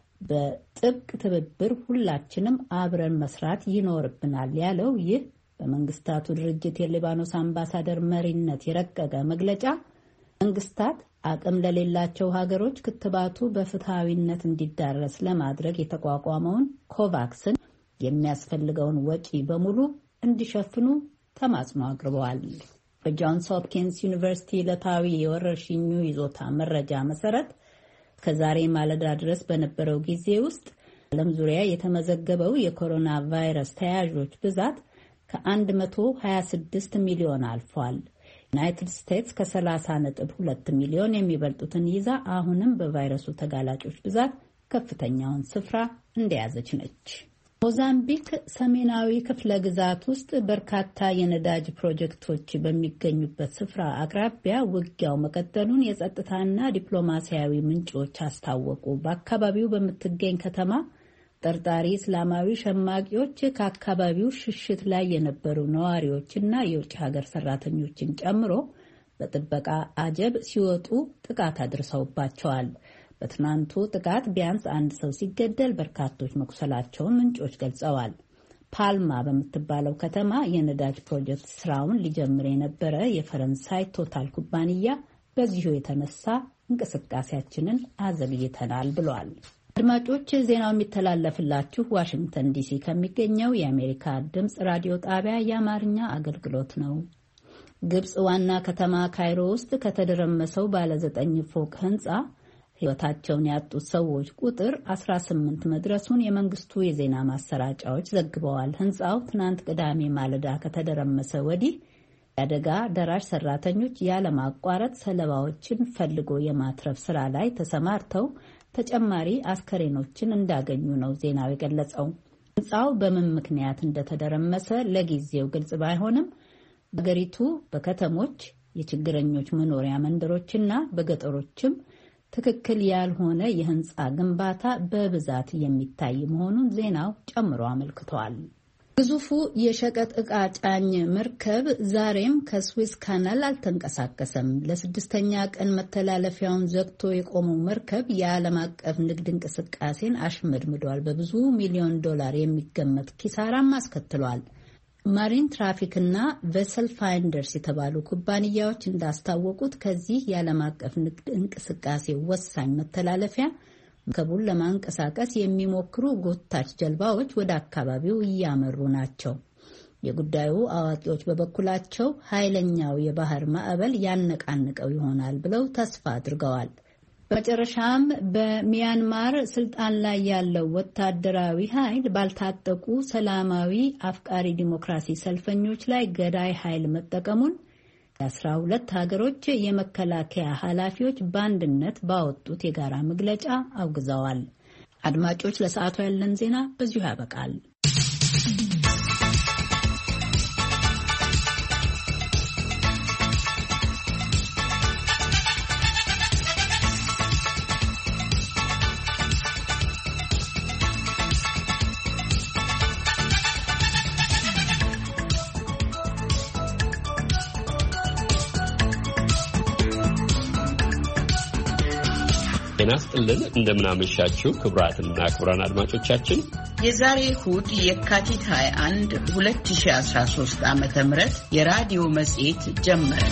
በጥብቅ ትብብር ሁላችንም አብረን መስራት ይኖርብናል ያለው ይህ በመንግስታቱ ድርጅት የሊባኖስ አምባሳደር መሪነት የረቀቀ መግለጫ መንግስታት አቅም ለሌላቸው ሀገሮች ክትባቱ በፍትሐዊነት እንዲዳረስ ለማድረግ የተቋቋመውን ኮቫክስን የሚያስፈልገውን ወጪ በሙሉ እንዲሸፍኑ ተማጽኖ አቅርበዋል። በጆንስ ሆፕኪንስ ዩኒቨርሲቲ ዕለታዊ የወረርሽኙ ይዞታ መረጃ መሰረት ከዛሬ ማለዳ ድረስ በነበረው ጊዜ ውስጥ ዓለም ዙሪያ የተመዘገበው የኮሮና ቫይረስ ተያዦች ብዛት ከአንድ መቶ ሀያ ስድስት ሚሊዮን አልፏል። ዩናይትድ ስቴትስ ከሰላሳ ነጥብ ሁለት ሚሊዮን የሚበልጡትን ይዛ አሁንም በቫይረሱ ተጋላጮች ብዛት ከፍተኛውን ስፍራ እንደያዘች ነች። ሞዛምቢክ ሰሜናዊ ክፍለ ግዛት ውስጥ በርካታ የነዳጅ ፕሮጀክቶች በሚገኙበት ስፍራ አቅራቢያ ውጊያው መቀጠሉን የጸጥታና ዲፕሎማሲያዊ ምንጮች አስታወቁ። በአካባቢው በምትገኝ ከተማ ጠርጣሪ እስላማዊ ሸማቂዎች ከአካባቢው ሽሽት ላይ የነበሩ ነዋሪዎችና የውጭ ሀገር ሰራተኞችን ጨምሮ በጥበቃ አጀብ ሲወጡ ጥቃት አድርሰውባቸዋል። በትናንቱ ጥቃት ቢያንስ አንድ ሰው ሲገደል በርካቶች መቁሰላቸውን ምንጮች ገልጸዋል። ፓልማ በምትባለው ከተማ የነዳጅ ፕሮጀክት ስራውን ሊጀምር የነበረ የፈረንሳይ ቶታል ኩባንያ በዚሁ የተነሳ እንቅስቃሴያችንን አዘግይተናል ብሏል። አድማጮች ዜናው የሚተላለፍላችሁ ዋሽንግተን ዲሲ ከሚገኘው የአሜሪካ ድምፅ ራዲዮ ጣቢያ የአማርኛ አገልግሎት ነው። ግብጽ ዋና ከተማ ካይሮ ውስጥ ከተደረመሰው ባለ ዘጠኝ ፎቅ ህንፃ ህይወታቸውን ያጡት ሰዎች ቁጥር አስራ ስምንት መድረሱን የመንግስቱ የዜና ማሰራጫዎች ዘግበዋል። ህንፃው ትናንት ቅዳሜ ማለዳ ከተደረመሰ ወዲህ የአደጋ ደራሽ ሰራተኞች ያለማቋረጥ ሰለባዎችን ፈልጎ የማትረፍ ስራ ላይ ተሰማርተው ተጨማሪ አስከሬኖችን እንዳገኙ ነው ዜናው የገለጸው። ህንፃው በምን ምክንያት እንደተደረመሰ ለጊዜው ግልጽ ባይሆንም በሀገሪቱ በከተሞች የችግረኞች መኖሪያ መንደሮችና በገጠሮችም ትክክል ያልሆነ የህንፃ ግንባታ በብዛት የሚታይ መሆኑን ዜናው ጨምሮ አመልክቷል። ግዙፉ የሸቀጥ ዕቃ ጫኝ መርከብ ዛሬም ከስዊዝ ካናል አልተንቀሳቀሰም። ለስድስተኛ ቀን መተላለፊያውን ዘግቶ የቆመው መርከብ የዓለም አቀፍ ንግድ እንቅስቃሴን አሽመድምዷል። በብዙ ሚሊዮን ዶላር የሚገመት ኪሳራም አስከትሏል። ማሪን ትራፊክ እና ቬሰል ፋይንደርስ የተባሉ ኩባንያዎች እንዳስታወቁት ከዚህ የዓለም አቀፍ ንግድ እንቅስቃሴ ወሳኝ መተላለፊያ መርከቡን ለማንቀሳቀስ የሚሞክሩ ጎታች ጀልባዎች ወደ አካባቢው እያመሩ ናቸው። የጉዳዩ አዋቂዎች በበኩላቸው ኃይለኛው የባህር ማዕበል ያነቃንቀው ይሆናል ብለው ተስፋ አድርገዋል። በመጨረሻም በሚያንማር ስልጣን ላይ ያለው ወታደራዊ ኃይል ባልታጠቁ ሰላማዊ አፍቃሪ ዲሞክራሲ ሰልፈኞች ላይ ገዳይ ኃይል መጠቀሙን የአስራ ሁለት ሀገሮች የመከላከያ ኃላፊዎች በአንድነት ባወጡት የጋራ መግለጫ አውግዘዋል። አድማጮች፣ ለሰዓቱ ያለን ዜና በዚሁ ያበቃል። ጤና ይስጥልን እንደምናመሻችሁ ክቡራትና ክቡራን አድማጮቻችን የዛሬ እሁድ የካቲት ሃያ አንድ ሁለት ሺህ አስራ ሶስት ዓመተ ምህረት የራዲዮ መጽሔት ጀመረ።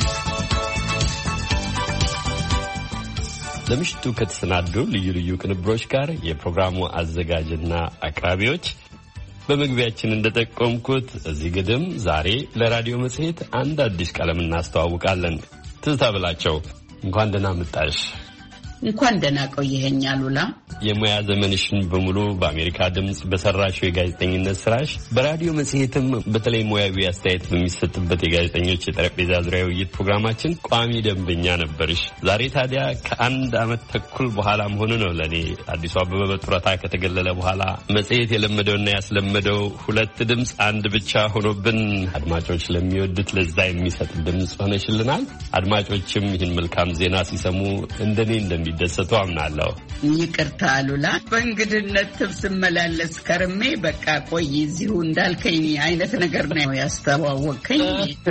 ለምሽቱ ከተሰናዱ ልዩ ልዩ ቅንብሮች ጋር የፕሮግራሙ አዘጋጅና አቅራቢዎች በመግቢያችን እንደጠቆምኩት እዚህ ግድም ዛሬ ለራዲዮ መጽሔት አንድ አዲስ ቀለም እናስተዋውቃለን። ትዝታ ብላቸው እንኳን ደህና መጣሽ። እንኳን ደህና ቆየኸኝ አሉላ። የሙያ ዘመንሽን በሙሉ በአሜሪካ ድምጽ በሰራሽው የጋዜጠኝነት ስራሽ በራዲዮ መጽሔትም በተለይ ሙያዊ አስተያየት በሚሰጥበት የጋዜጠኞች የጠረጴዛ ዙሪያ ውይይት ፕሮግራማችን ቋሚ ደንበኛ ነበርሽ። ዛሬ ታዲያ ከአንድ ዓመት ተኩል በኋላ መሆኑ ነው ለኔ አዲሱ አበበ በጡረታ ከተገለለ በኋላ መጽሔት የለመደውና ያስለመደው ሁለት ድምጽ አንድ ብቻ ሆኖብን አድማጮች ለሚወዱት ለዛ የሚሰጥ ድምጽ ሆነሽልናል። አድማጮችም ይህን መልካም ዜና ሲሰሙ እንደኔ እንደሚ ደሰቱ አምናለሁ። ይቅርታ አሉላ፣ በእንግድነት ስመላለስ ከርሜ በቃ ቆይ እዚሁ እንዳልከኝ አይነት ነገር ነው ያስተዋወቀኝ።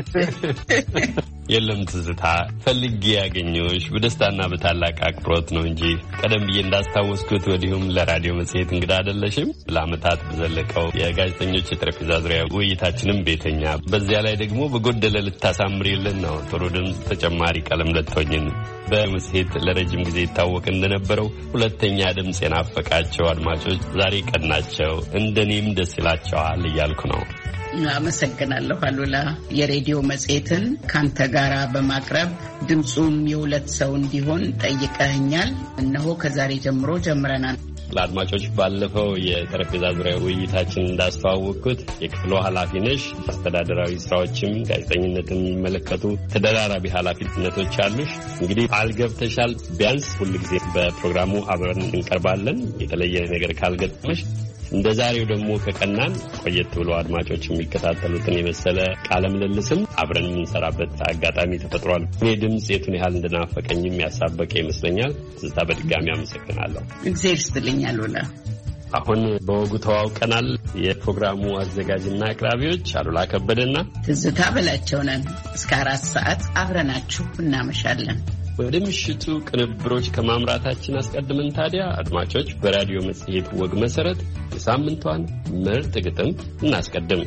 የለም ትዝታ፣ ፈልጌ ያገኘሁሽ በደስታና በታላቅ አክብሮት ነው እንጂ ቀደም ብዬ እንዳስታወስኩት ወዲሁም ለራዲዮ መጽሔት እንግዳ አይደለሽም። ለዓመታት በዘለቀው የጋዜጠኞች የጠረጴዛ ዙሪያ ውይይታችንም ቤተኛ፣ በዚያ ላይ ደግሞ በጎደለ ልታሳምሪልን ነው ጥሩ ድምፅ ተጨማሪ ቀለም ለትሆኝን። በመጽሔት ለረጅም ጊዜ ይታወቅ እንደነበረው ሁለተኛ ድምፅ የናፈቃቸው አድማጮች ዛሬ ቀናቸው፣ እንደኔም ደስ ይላቸዋል እያልኩ ነው። አመሰግናለሁ አሉላ። የሬዲዮ መጽሔትን ካንተ ጋራ በማቅረብ ድምፁም የሁለት ሰው እንዲሆን ጠይቀኸኛል። እነሆ ከዛሬ ጀምሮ ጀምረናል። ለአድማጮች ባለፈው የጠረጴዛ ዙሪያ ውይይታችን እንዳስተዋወቅኩት የክፍሉ ኃላፊ ነሽ። አስተዳደራዊ ስራዎችም ጋዜጠኝነትን የሚመለከቱ ተደራራቢ ኃላፊነቶች አሉሽ። እንግዲህ አልገብተሻል። ቢያንስ ሁልጊዜ በፕሮግራሙ አብረን እንቀርባለን። የተለየ ነገር ካልገጠመሽ እንደ ዛሬው ደግሞ ከቀናን ቆየት ብሎ አድማጮች የሚከታተሉትን የመሰለ ቃለ ምልልስም አብረን የምንሰራበት አጋጣሚ ተፈጥሯል። እኔ ድምፅ የቱን ያህል እንደናፈቀኝም ያሳበቀ ይመስለኛል። ትዝታ በድጋሚ አመሰግናለሁ። እግዚአብሔር ይስጥልኝ አሉላ። አሁን በወጉ ተዋውቀናል። የፕሮግራሙ አዘጋጅና አቅራቢዎች አሉላ ከበደና ትዝታ በላቸው ነን። እስከ አራት ሰዓት አብረናችሁ እናመሻለን። ወደ ምሽቱ ቅንብሮች ከማምራታችን አስቀድመን ታዲያ አድማጮች በራዲዮ መጽሔት ወግ መሰረት የሳምንቷን ምርጥ ግጥም እናስቀድም።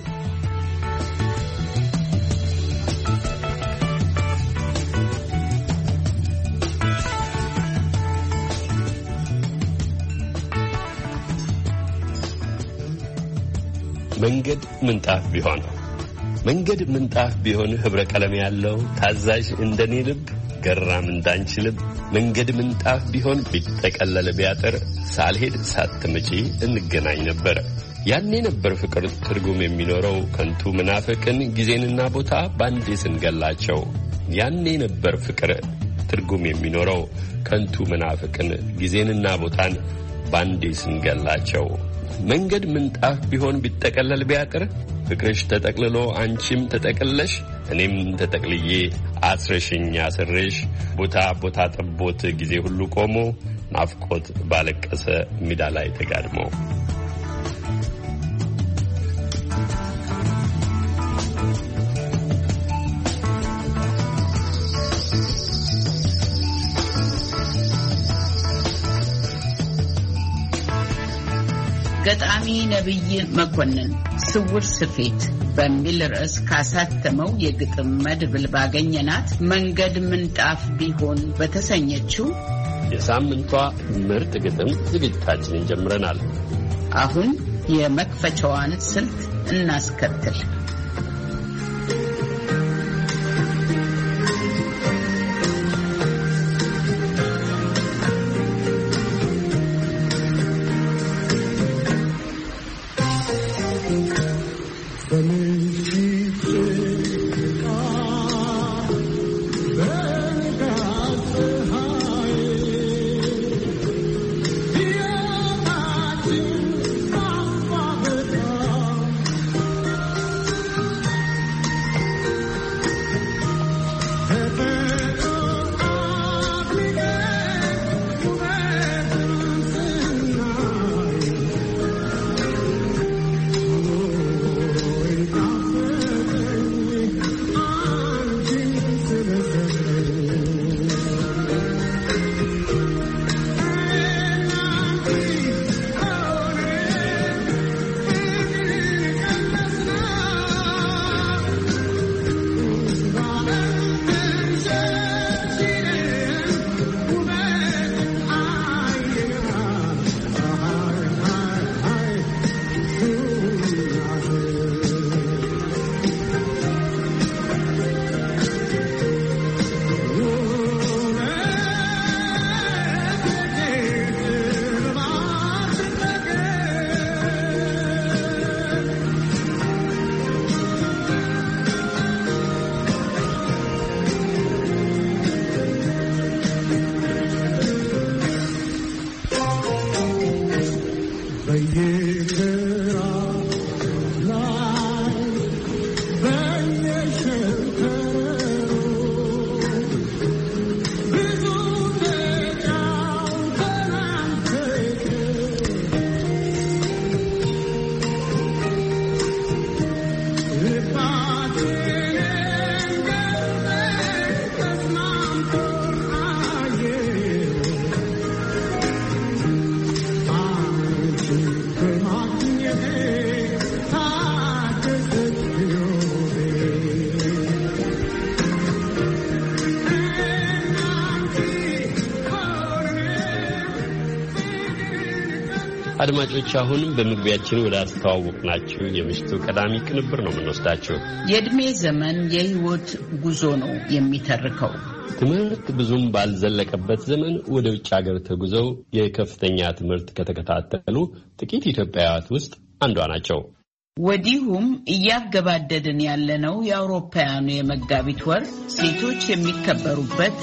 መንገድ ምንጣፍ ቢሆን መንገድ ምንጣፍ ቢሆን ህብረ ቀለም ያለው ታዛዥ እንደኔ ልብ ገራም እንዳንቺ ልብ መንገድ ምንጣፍ ቢሆን ቢጠቀለለ ቢያጥር ሳልሄድ ሳትመጪ እንገናኝ ነበር። ያኔ ነበር ፍቅር ትርጉም የሚኖረው ከንቱ መናፍቅን ጊዜንና ቦታ ባንዴ ስንገላቸው። ያኔ ነበር ፍቅር ትርጉም የሚኖረው ከንቱ መናፍቅን ጊዜንና ቦታን ባንዴ ስንገላቸው። መንገድ ምንጣፍ ቢሆን ቢጠቀለል ቢያጥር ፍቅርሽ ተጠቅልሎ አንቺም ተጠቅለሽ እኔም ተጠቅልዬ አስረሽኝ አስረሽ ቦታ ቦታ ጠቦት ጊዜ ሁሉ ቆሞ ናፍቆት ባለቀሰ ሜዳ ላይ ተጋድሞ ገጣሚ ነብይ መኮንን ስውር ስፌት በሚል ርዕስ ካሳተመው የግጥም መድብል ባገኘናት መንገድ ምንጣፍ ቢሆን በተሰኘችው የሳምንቷ ምርጥ ግጥም ዝግጅታችንን ጀምረናል። አሁን የመክፈቻዋን ስልት እናስከትል። አድማጮች አሁን በመግቢያችን ወደ አስተዋወቅናችሁ የምሽቱ ቀዳሚ ቅንብር ነው የምንወስዳችሁ። የእድሜ ዘመን የህይወት ጉዞ ነው የሚተርከው። ትምህርት ብዙም ባልዘለቀበት ዘመን ወደ ውጭ ሀገር ተጉዘው የከፍተኛ ትምህርት ከተከታተሉ ጥቂት ኢትዮጵያውያን ውስጥ አንዷ ናቸው። ወዲሁም እያገባደድን ያለነው የአውሮፓውያኑ የመጋቢት ወር ሴቶች የሚከበሩበት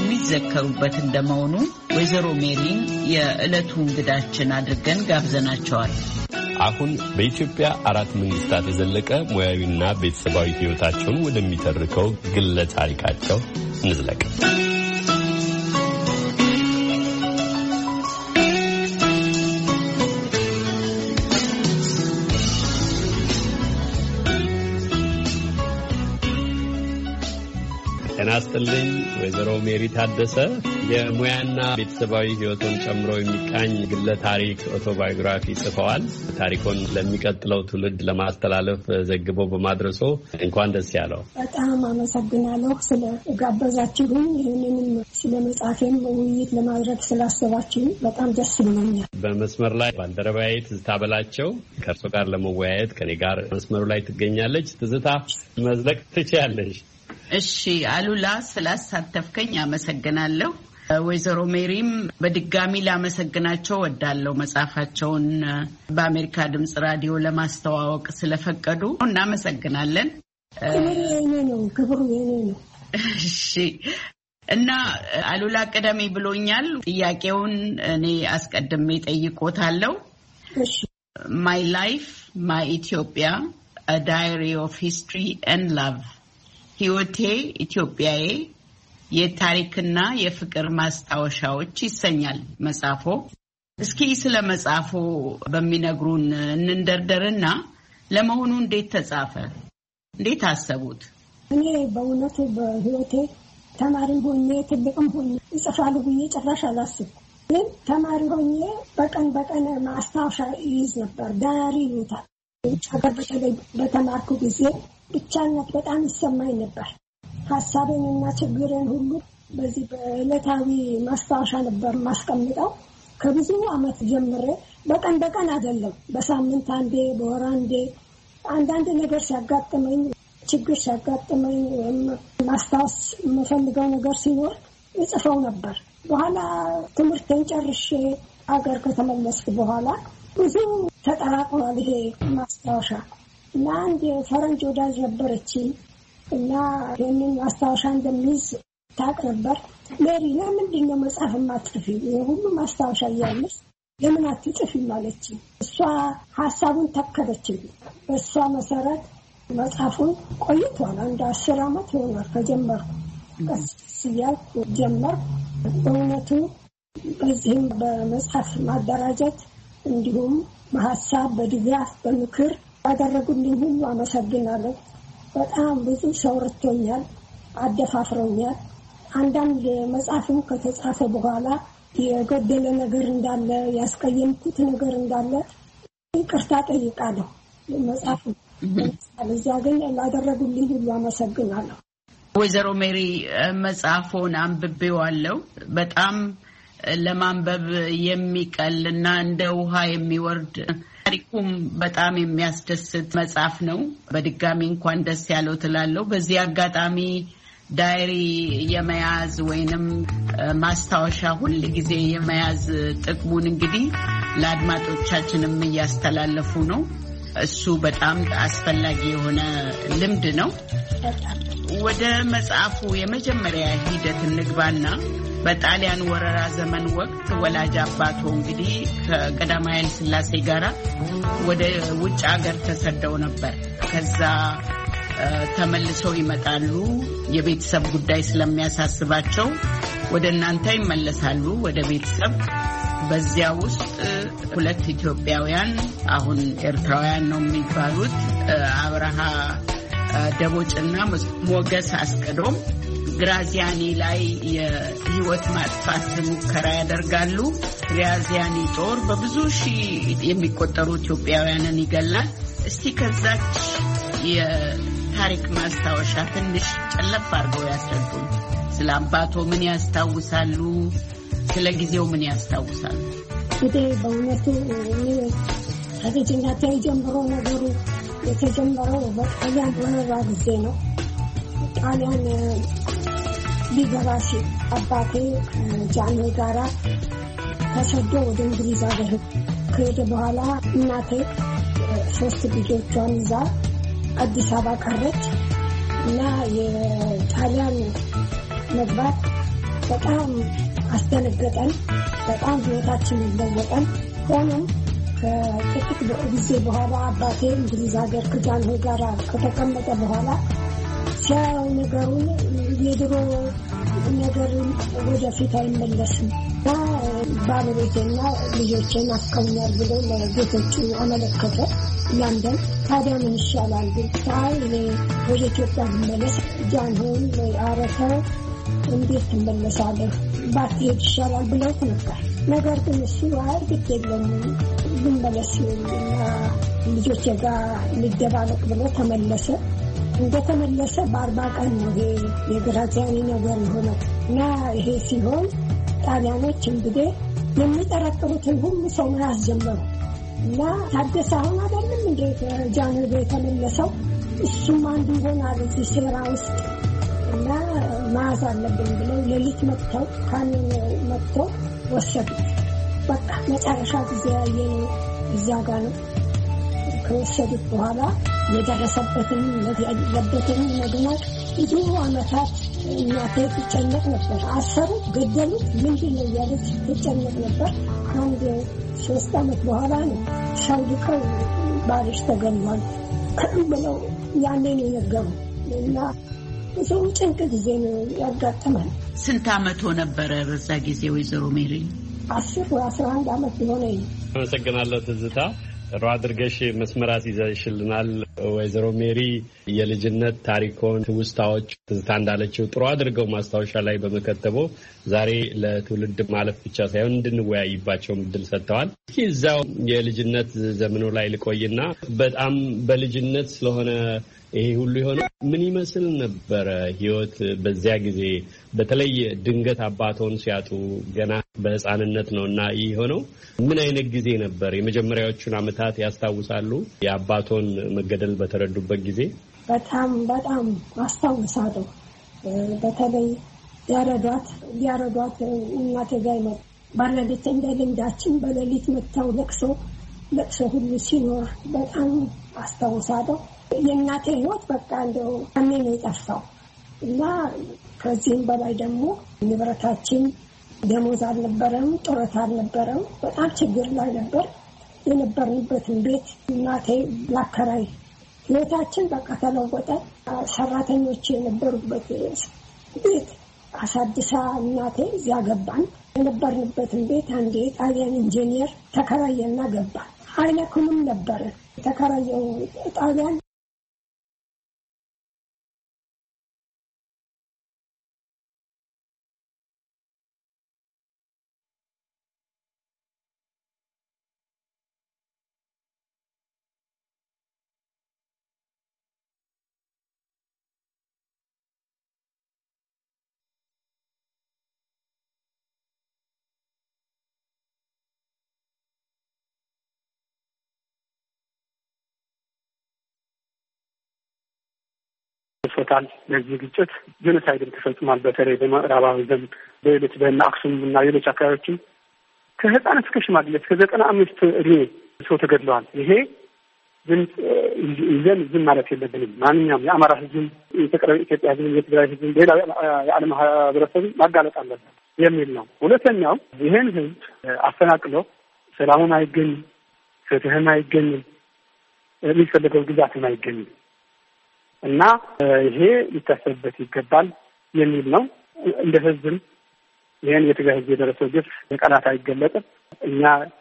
የሚዘከሩበት እንደመሆኑ ወይዘሮ ሜሪን የዕለቱ እንግዳችን አድርገን ጋብዘናቸዋል። አሁን በኢትዮጵያ አራት መንግስታት የዘለቀ ሙያዊና ቤተሰባዊ ህይወታቸውን ወደሚተርከው ግለ ታሪካቸው እንዝለቅ። ጤና ይስጥልኝ ወይዘሮ ሜሪ ታደሰ የሙያና ቤተሰባዊ ህይወቱን ጨምሮ የሚቃኝ ግለ ታሪክ ኦቶባዮግራፊ ጽፈዋል። ታሪኮን ለሚቀጥለው ትውልድ ለማስተላለፍ ዘግበው በማድረሶ እንኳን ደስ ያለው። በጣም አመሰግናለሁ ስለ ጋበዛችሁኝ። ይህንንም ስለ መጽሐፌም ውይይት ለማድረግ ስላሰባችሁ በጣም ደስ ብሎኛል። በመስመር ላይ ባልደረባዬ ትዝታ በላቸው ከእርሶ ጋር ለመወያየት ከኔ ጋር መስመሩ ላይ ትገኛለች። ትዝታ መዝለቅ ትችያለሽ። እሺ አሉላ ስላሳተፍከኝ አመሰግናለሁ። ወይዘሮ ሜሪም በድጋሚ ላመሰግናቸው ወዳለው መጽሐፋቸውን በአሜሪካ ድምጽ ራዲዮ ለማስተዋወቅ ስለፈቀዱ እናመሰግናለን። የኔ ነው ክብሩ የኔ ነው። እሺ እና አሉላ ቀደም ብሎኛል። ጥያቄውን እኔ አስቀድሜ ጠይቆታለሁ። እሺ My life, my Ethiopia, a diary of history and love. ህይወቴ ኢትዮጵያዬ የታሪክና የፍቅር ማስታወሻዎች ይሰኛል መጽሐፎ። እስኪ ስለ መጽሐፎ በሚነግሩን እንንደርደርና ለመሆኑ እንዴት ተጻፈ? እንዴት አሰቡት? እኔ በእውነቱ በህይወቴ ተማሪ ሆኜ ትልቅም ሆኜ እጽፋለሁ ብዬ ጭራሽ አላስብኩም። ግን ተማሪ ሆኜ በቀን በቀን ማስታወሻ ይይዝ ነበር። ዳያሪ ይሉታል። ሀገር በተለይ በተማርኩ ጊዜ ብቻነት በጣም ይሰማኝ ነበር። ሀሳቤንና ችግሬን ሁሉ በዚህ በዕለታዊ ማስታወሻ ነበር ማስቀምጠው። ከብዙ ዓመት ጀምሬ በቀን በቀን አይደለም፣ በሳምንት አንዴ፣ በወር አንዴ አንዳንድ ነገር ሲያጋጥመኝ፣ ችግር ሲያጋጥመኝ ወይም ማስታወስ የምፈልገው ነገር ሲኖር እጽፈው ነበር። በኋላ ትምህርቴን ጨርሼ አገር ከተመለስኩ በኋላ ብዙ ተጠራቅሟል ይሄ ማስታወሻ እና አንድ የፈረንጅ ወዳጅ ነበረች እና ይህንን ማስታወሻ እንደሚይዝ ታውቅ ነበር። ሜሪ ለምንድን ነው መጽሐፍ የማትጽፊ? የሁሉ ማስታወሻ እያለሽ ለምን አትጽፊ ማለች። እሷ ሀሳቡን ተከለችልኝ። በእሷ መሰረት መጽሐፉን ቆይቷል። አንድ አስር ዓመት ይሆናል ከጀመርኩ። ቀስ እያልኩ ጀመርኩ። በእውነቱ በዚህም በመጽሐፍ ማደራጀት እንዲሁም በሀሳብ በድጋፍ በምክር ያደረጉልኝ ሁሉ አመሰግናለሁ። በጣም ብዙ ሰው ረድቶኛል፣ አደፋፍረውኛል። አንዳንድ መጽሐፍም ከተጻፈ በኋላ የጎደለ ነገር እንዳለ ያስቀየምኩት ነገር እንዳለ ይቅርታ ጠይቃለሁ። መጽሐፍ እዚያ ግን ላደረጉልኝ ሁሉ አመሰግናለሁ። ወይዘሮ ሜሪ መጽሐፎን አንብቤዋለሁ። በጣም ለማንበብ የሚቀልና እንደ ውሃ የሚወርድ ታሪኩም በጣም የሚያስደስት መጽሐፍ ነው። በድጋሚ እንኳን ደስ ያለው ትላለሁ። በዚህ አጋጣሚ ዳይሪ የመያዝ ወይንም ማስታወሻ ሁል ጊዜ የመያዝ ጥቅሙን እንግዲህ ለአድማጮቻችንም እያስተላለፉ ነው። እሱ በጣም አስፈላጊ የሆነ ልምድ ነው። ወደ መጽሐፉ የመጀመሪያ ሂደት እንግባና በጣሊያን ወረራ ዘመን ወቅት ወላጅ አባቶ እንግዲህ ከቀዳማዊ ኃይለ ሥላሴ ጋር ወደ ውጭ ሀገር ተሰደው ነበር። ከዛ ተመልሰው ይመጣሉ። የቤተሰብ ጉዳይ ስለሚያሳስባቸው ወደ እናንተ ይመለሳሉ ወደ ቤተሰብ። በዚያ ውስጥ ሁለት ኢትዮጵያውያን አሁን ኤርትራውያን ነው የሚባሉት አብርሃ ደቦጭና ሞገስ አስቀዶም ግራዚያኒ ላይ የህይወት ማጥፋት ሙከራ ያደርጋሉ። ግራዚያኒ ጦር በብዙ ሺህ የሚቆጠሩ ኢትዮጵያውያንን ይገላል። እስቲ ከዛች የታሪክ ማስታወሻ ትንሽ ጨለፍ አድርገው ያስረዱን። ስለ አባቶ ምን ያስታውሳሉ? ስለ ጊዜው ምን ያስታውሳሉ? እንግዲህ በእውነቱ ከልጅነቴ ጀምሮ ነገሩ የተጀመረው በጣሊያን ወረራ ጊዜ ነው። ጣሊያን ሊገባ ሲል አባቴ ከጃንሆይ ጋራ ተሰዶ ወደ እንግሊዝ ሀገር ከሄደ በኋላ እናቴ ሶስት ልጆቿን ይዛ አዲስ አበባ ቀረች እና የጣሊያን መግባት በጣም አስደነገጠን። በጣም ህይወታችንን ለወጠን። ሆኖም ከጥቂት ጊዜ በኋላ አባቴ እንግሊዝ ሀገር ከጃንሆይ ጋር ከተቀመጠ በኋላ ሲያየው ነገሩን የድሮ ነገር ወደፊት አይመለስም እና ባለቤቴና ልጆቼን አስከውኛል ብሎ ለጌቶቹ አመለከተ ለንደን። ታዲያ ምን ይሻላል ግን ሳይ እኔ ወደ ኢትዮጵያ ብመለስ ጃንሆይን አረፈው እንዴት ትመለሳለህ ባትሄድ ይሻላል ብለው ነበር። ነገር ግን እሱ አይ ግድ የለም ብመለስ እና ልጆቼ ጋር ልደባለቅ ብሎ ተመለሰ። እንደተመለሰ በአርባ ቀን ነው ይሄ የግራዚያኒ ነገር የሆነው እና ይሄ ሲሆን ጣሊያኖች እንግዲህ የሚጠረጥሩትን ሁሉ ሰው መያዝ ጀመሩ እና ታደሰ አሁን አይደለም እንደ ጃንሆይ ጋር የተመለሰው እሱም አንዱ ይሆናል እዚህ ሴራ ውስጥ እና መያዝ አለብን ብለው ሌሊት መጥተው ካንን መጥተው ወሰዱት። በቃ መጨረሻ ጊዜ ያየነው እዛ ጋር ነው። ከወሰዱት በኋላ የደረሰበትን ያለበትን ነገር ብዙ ዓመታት እናቴ ትጨነቅ ነበር። አሰሩት፣ ገደሉት፣ ምንድን ነው እያለች ትጨነቅ ነበር። አንድ ሶስት ዓመት በኋላ ነው ሰው ልከው ባልሽ ተገሏል ብለው ያኔ ነው የነገሩ እና ብዙ ጭንቅ ጊዜ ነው ያጋጠመን። ስንት ዓመት ነበረ በዛ ጊዜ ወይዘሮ ሜሪ? አስር ወይ አስራ አንድ ዓመት ሆነ። አመሰግናለሁ ትዝታ። ጥሩ አድርገሽ መስመራት ይዘሽልናል። ወይዘሮ ሜሪ የልጅነት ታሪኮን ትውስታዎች ትዝታ እንዳለችው ጥሩ አድርገው ማስታወሻ ላይ በመከተቦ ዛሬ ለትውልድ ማለፍ ብቻ ሳይሆን እንድንወያይባቸው እድል ሰጥተዋል። እስኪ እዛው የልጅነት ዘመኑ ላይ ልቆይና በጣም በልጅነት ስለሆነ ይሄ ሁሉ የሆነው ምን ይመስል ነበረ ህይወት በዚያ ጊዜ? በተለይ ድንገት አባቶን ሲያጡ ገና በህፃንነት ነውና ይህ ሆነው ምን አይነት ጊዜ ነበር? የመጀመሪያዎቹን አመታት ያስታውሳሉ? የአባቶን መገደል በተረዱበት ጊዜ? በጣም በጣም አስታውሳለሁ። በተለይ ያረዷት ያረዷት እናቴ ጋር ነው ባለቤት እንደ ልምዳችን በሌሊት መጥተው ለቅሶ ለቅሶ ሁሉ ሲኖር በጣም አስታውሳለሁ። የእናቴ ህይወት በቃ እንደው እኔ ነው የጠፋው እና ከዚህም በላይ ደግሞ ንብረታችን ደሞዝ አልነበረም፣ ጡረታ አልነበረም። በጣም ችግር ላይ ነበር። የነበርንበትን ቤት እናቴ ላከራይ ህይወታችን በቃ ተለወጠ። ሰራተኞች የነበሩበት ቤት አሳድሳ እናቴ እዚያ ገባን። የነበርንበትን ቤት አንድ ጣሊያን ኢንጂነር ተከራየና ገባ። አይነኩንም ነበር ተከራየው ጣሊያን ሶታል ለዚህ ግጭት ጄኖሳይድም ተፈጽሟል። በተለይ በምዕራባዊ ዘመን በሌሎች በእነ አክሱም እና ሌሎች አካባቢዎችም ከህፃናት እስከ ሽማግሌ እስከ ዘጠና አምስት እድሜ ሰው ተገድለዋል። ይሄ ድምፅ ይዘን ዝም ማለት የለብንም። ማንኛውም የአማራ ህዝብ፣ የኢትዮጵያ ህዝብ፣ የትግራይ ህዝብ፣ ሌላ የዓለም ማህበረሰብ ማጋለጥ አለበት የሚል ነው። ሁለተኛው ይሄን ህዝብ አፈናቅሎ ሰላሙን አይገኝም፣ ፍትህም አይገኝም፣ የሚፈልገው ግዛትም አይገኝም እና ይሄ ሊታሰብበት ይገባል የሚል ነው። እንደ ህዝብም ይሄን የትግራይ ህዝብ የደረሰው ግፍ በቃላት አይገለጽም። እኛ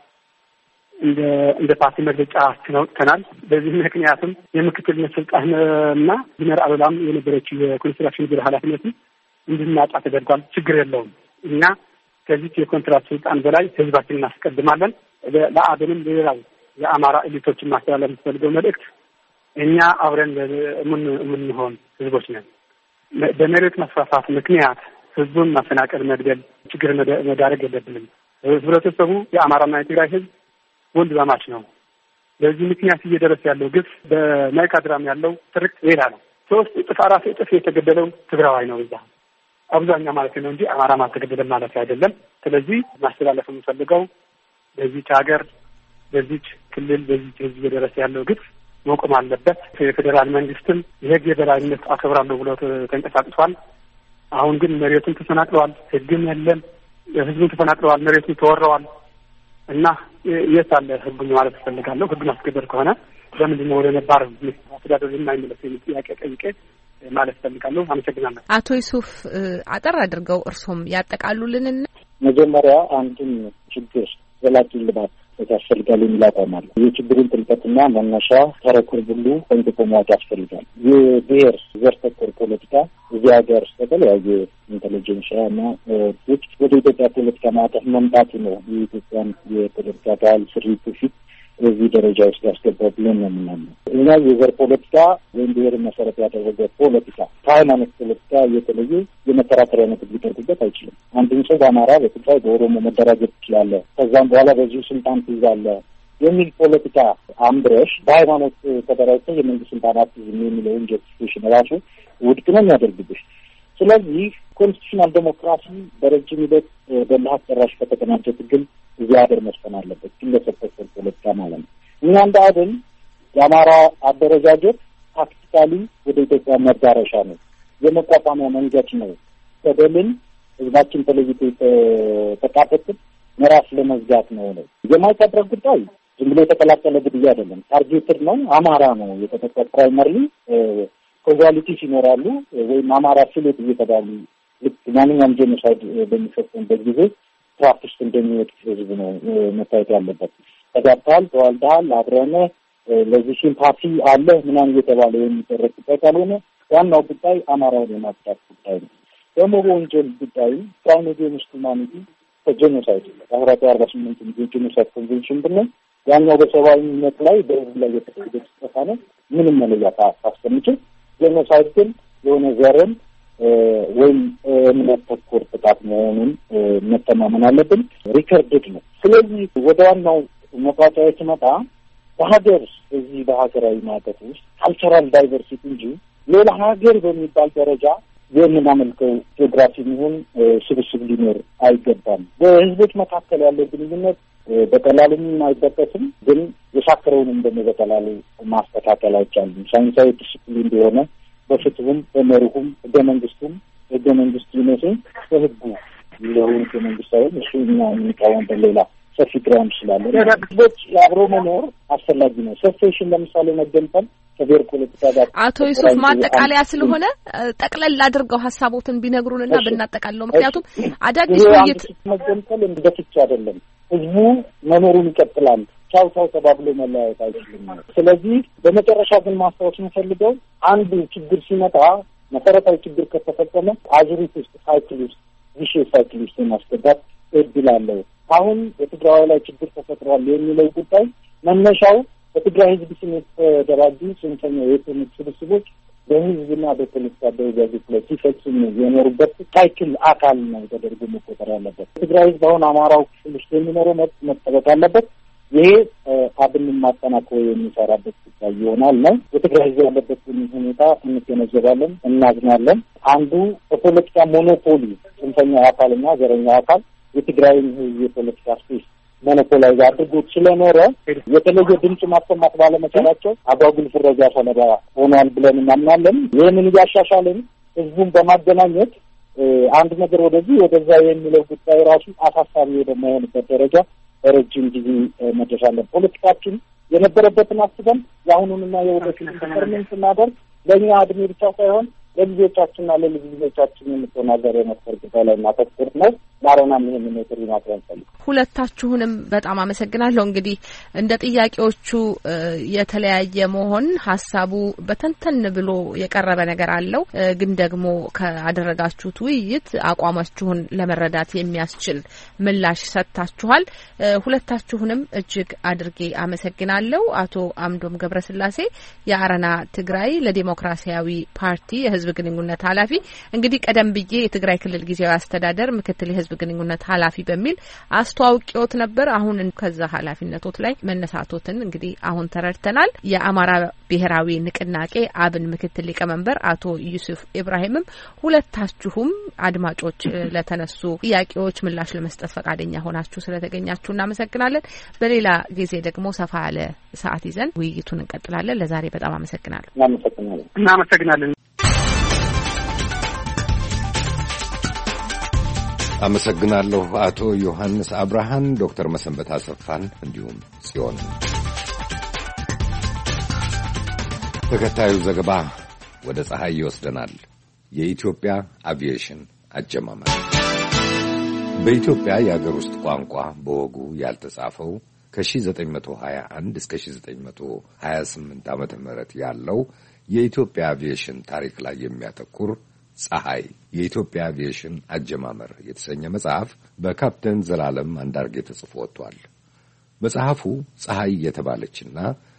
እንደ እንደ ፓርቲ መግለጫ አውጥተናል። በዚህ ምክንያትም የምክትል ስልጣን እና ጀነራል አበላም የነበረችው የኮንስትራክሽን ቢሮ ኃላፊነትን እንድናጣ ተደርጓል። ችግር የለውም። እኛ ከዚህ የኮንትራት ስልጣን በላይ ህዝባችንን እናስቀድማለን። ለአብንም ሌላው የአማራ ኤሊቶችን ማስተላለፍ የምትፈልገው መልእክት እኛ አብረን ምን ምን ሆን ህዝቦች ነን። በመሬት መስፋፋት ምክንያት ህዝቡን ማፈናቀል፣ መግደል፣ ችግር መዳረግ የለብንም። ህብረተሰቡ የአማራና የትግራይ ህዝብ ወንድማማች ነው። በዚህ ምክንያት እየደረሰ ያለው ግፍ በማይካድራም ያለው ትርክ ሌላ ነው። ሶስት እጥፍ አራት እጥፍ የተገደለው ትግራዋይ ነው እዛ አብዛኛው ማለት ነው እንጂ አማራ ማልተገደለም ማለት አይደለም። ስለዚህ ማስተላለፍ የምፈልገው በዚች ሀገር፣ በዚች ክልል፣ በዚች ህዝብ እየደረሰ ያለው ግፍ መቆም አለበት። የፌዴራል መንግስትም የህግ የበላይነት አከብራለሁ ብሎ ተንቀሳቅሷል። አሁን ግን መሬቱን ተፈናቅለዋል፣ ህግም የለም። ህዝቡን ተፈናቅለዋል፣ መሬቱን ተወረዋል እና የታለ ህጉን ማለት ፈልጋለሁ። ህጉን አስገበር ከሆነ ለምንድን ነው ወደ ነባር አስተዳደር የማይመለስ የሚል ጥያቄ ጠይቄ ማለት ፈልጋለሁ። አመሰግናለሁ። አቶ ዩሱፍ አጠር አድርገው እርሶም ያጠቃሉልንና መጀመሪያ አንድን ችግር ዘላቂ ልባት ያስፈልጋል የሚል አቋም አለ። የችግሩን ጥልቀትና መነሻ ተረኩር ሁሉ ጠንቅቆ ማወቅ ያስፈልጋል። የብሔር ዘር ተኮር ፖለቲካ እዚህ ሀገር በተለያየ ኢንቴሊጀንሲያ እና ቶች ወደ ኢትዮጵያ ፖለቲካ ማዕቀፍ መምጣቱ ነው የኢትዮጵያን የፖለቲካ ባህል ስሪት ፊት እዚህ ደረጃ ውስጥ ያስገባው ብለን ነው የምናምነው። እኛ የዘር ፖለቲካ ወይም ብሔር መሰረት ያደረገ ፖለቲካ ከሃይማኖት ፖለቲካ የተለየ የመከራከሪያ ነጥብ ሊቀርብበት አይችልም። አንድን ሰው በአማራ፣ በትግራይ፣ በኦሮሞ መደራጀት ትችላለህ፣ ከዛም በኋላ በዚሁ ስልጣን ትይዛለህ የሚል ፖለቲካ አምብረሽ በሃይማኖት ተደራጅተህ የመንግስት ስልጣን አትይዝም የሚለውን ጀስቲፊኬሽን ራሱ ውድቅ ነው የሚያደርግብሽ። ስለዚህ ኮንስቲቱሽናል ዴሞክራሲ በረጅም ሂደት በልሀት ጨራሽ ከተቀናጀ ትግል እዚህ ሀገር መስፈን አለበት። ግለሰብ ተኮር ፖለቲካ ማለት ነው። እኛ እንደ አድን የአማራ አደረጃጀት ታክቲካሊ ወደ ኢትዮጵያ መዳረሻ ነው፣ የመቋቋሚያ መንገድ ነው። በደልን ህዝባችን ተለይቶ የተቃጠትን ምዕራፍ ለመዝጋት ነው ነው የማይታረቅ ጉዳይ ዝም ብሎ የተቀላቀለ ግድያ አይደለም። ታርጌትድ ነው። አማራ ነው የተጠቀቀ ፕራይመርሊ ኮዛሊቲስ ይኖራሉ ወይም አማራ ፍሌት እየተባሉ ልክ ማንኛውም ጄኖሳይድ በሚፈጸምበት ጊዜ ትራፕ ውስጥ እንደሚወድቅ ህዝብ ነው መታየት ያለበት። ተጋብተሃል፣ ተዋልደሃል፣ አብረን ለዚህ ሲምፓቲ አለ ምናምን እየተባለ የሚደረግ ጉዳይ ካልሆነ ዋናው ጉዳይ አማራውን የማጥቃት ጉዳይ ነው። ደግሞ በወንጀል ጉዳይ ፕራይም አጌንስት ሁማኒቲ ጄኖሳይድ አስራ ዘጠኝ አርባ ስምንት ጄኖሳይድ ኮንቬንሽን ብለን ያኛው በሰብአዊነት ላይ በህዝብ ላይ የተደረገ ጥፋት ነው። ምንም መለያ አስቀምጬ ጄኖሳይድ ግን የሆነ ዘርን ወይም እምነት ተኮር ጥቃት መሆኑን መተማመን አለብን። ሪከርድድ ነው። ስለዚህ ወደ ዋናው መቋጫ ሲመጣ በሀገር እዚህ በሀገራዊ ማዕቀፍ ውስጥ ካልቸራል ዳይቨርሲቲ እንጂ ሌላ ሀገር በሚባል ደረጃ የምናመልከው ጂኦግራፊ የሚሆን ስብስብ ሊኖር አይገባም። በህዝቦች መካከል ያለው ግንኙነት በቀላሉም አይጠቀስም፣ ግን የሻከረውንም ደግሞ በቀላሉ ማስተካከል አይቻልም። ሳይንሳዊ ዲስፕሊን እንደሆነ በፍትሁም በመርሁም ህገ መንግስቱም ህገ መንግስት ይመስል በህጉ ለሆኑ ህገ መንግስታዊ እሱ እኛ የሚቃወምበት ሌላ ሰፊ ግራውንድ ስላለ ህዝቦች አብሮ መኖር አስፈላጊ ነው። ሴሴሽን ለምሳሌ መገንጠል ከብሔር ፖለቲካ ጋር አቶ ዩሱፍ ማጠቃለያ ስለሆነ ጠቅለል አድርገው ሀሳቦትን ቢነግሩንና ብናጠቃልለው። ምክንያቱም አዳዲስ ውይይት መገንጠል እንደፍቻ አይደለም። ህዝቡ መኖሩን ይቀጥላል። ቻው ቻው ተባብሎ መለያየት አይችልም። ስለዚህ በመጨረሻ ግን ማስታወስ የምፈልገው አንዱ ችግር ሲመጣ መሰረታዊ ችግር ከተፈጸመ አዙሪት ውስጥ ሳይክል ውስጥ ቪሽ ሳይክል ውስጥ ማስገባት እድል አለው። አሁን በትግራይ ላይ ችግር ተፈጥሯል የሚለው ጉዳይ መነሻው በትግራይ ህዝብ ስም የተደራጁ ጽንፈኛ የኢኮኖሚ ስብስቦች በህዝብና በፖለቲካ አደረጃጀት ላይ ሲፈጽሙ የኖሩበት ሳይክል አካል ነው ተደርጎ መቆጠር ያለበት። ትግራይ ህዝብ አሁን አማራው ክፍል ውስጥ የሚኖረው መጠበቅ አለበት። ይሄ አብንን ማጠናከር የሚሰራበት ጉዳይ ይሆናል ነው። የትግራይ ህዝብ ያለበት ሁኔታ እንገነዘባለን፣ እናዝናለን። አንዱ በፖለቲካ ሞኖፖሊ ጽንፈኛ አካልና ዘረኛ አካል የትግራይን ህዝብ የፖለቲካ ስፔስ ሞኖፖላይዝ አድርጎት ስለኖረ የተለየ ድምጽ ማሰማት ባለመቻላቸው አጓጉል ፍረጃ ሰለባ ሆኗል ብለን እናምናለን። ይህንን እያሻሻልን ህዝቡን በማገናኘት አንድ ነገር ወደዚህ ወደዛ የሚለው ጉዳይ ራሱ አሳሳቢ ወደማይሆንበት ደረጃ ረጅም ጊዜ መድረስ አለን። ፖለቲካችን የነበረበትን አስበን የአሁኑንና የወደፊቱን ዲተርሚን ስናደርግ ለእኛ እድሜ ብቻ ሳይሆን ለልጆቻችንና ለልጅ ልጆቻችን የምትሆን ሀገር የመፍጠር ጉዳይ ላይ ማተኮር ነው። ላረናም ይህን ሜትር ማቅረብ ፈልግ ሁለታችሁንም በጣም አመሰግናለሁ። እንግዲህ እንደ ጥያቄዎቹ የተለያየ መሆን ሀሳቡ በተንተን ብሎ የቀረበ ነገር አለው፣ ግን ደግሞ ካደረጋችሁት ውይይት አቋማችሁን ለመረዳት የሚያስችል ምላሽ ሰጥታችኋል። ሁለታችሁንም እጅግ አድርጌ አመሰግናለሁ። አቶ አምዶም ገብረስላሴ የአረና ትግራይ ለዲሞክራሲያዊ ፓርቲ የህዝብ ግንኙነት ኃላፊ፣ እንግዲህ ቀደም ብዬ የትግራይ ክልል ጊዜያዊ አስተዳደር ምክትል የህዝብ ግንኙነት ኃላፊ በሚል አስተዋውቂዎት ነበር። አሁን ከዛ ኃላፊነቶት ላይ መነሳቶትን እንግዲህ አሁን ተረድተናል። የአማራ ብሔራዊ ንቅናቄ አብን ምክትል ሊቀመንበር አቶ ዩሱፍ ኢብራሂምም ሁለታችሁም አድማጮች ለተነሱ ጥያቄዎች ምላሽ ለመስጠት ፈቃደኛ ሆናችሁ ስለተገኛችሁ እናመሰግናለን። በሌላ ጊዜ ደግሞ ሰፋ ያለ ሰዓት ይዘን ውይይቱን እንቀጥላለን። ለዛሬ በጣም አመሰግናለሁ። እናመሰግናለን። እናመሰግናለን። አመሰግናለሁ አቶ ዮሐንስ አብርሃን፣ ዶክተር መሰንበት አሰፋን እንዲሁም ጽዮን። ተከታዩ ዘገባ ወደ ፀሐይ ይወስደናል። የኢትዮጵያ አቪዬሽን አጀማመር። በኢትዮጵያ የአገር ውስጥ ቋንቋ በወጉ ያልተጻፈው ከ1921 እስከ1928 ዓመተ ምህረት ያለው የኢትዮጵያ አቪዬሽን ታሪክ ላይ የሚያተኩር ፀሐይ የኢትዮጵያ አቪዬሽን አጀማመር የተሰኘ መጽሐፍ በካፕቴን ዘላለም አንዳርጌ ተጽፎ ወጥቷል። መጽሐፉ ፀሐይ የተባለችና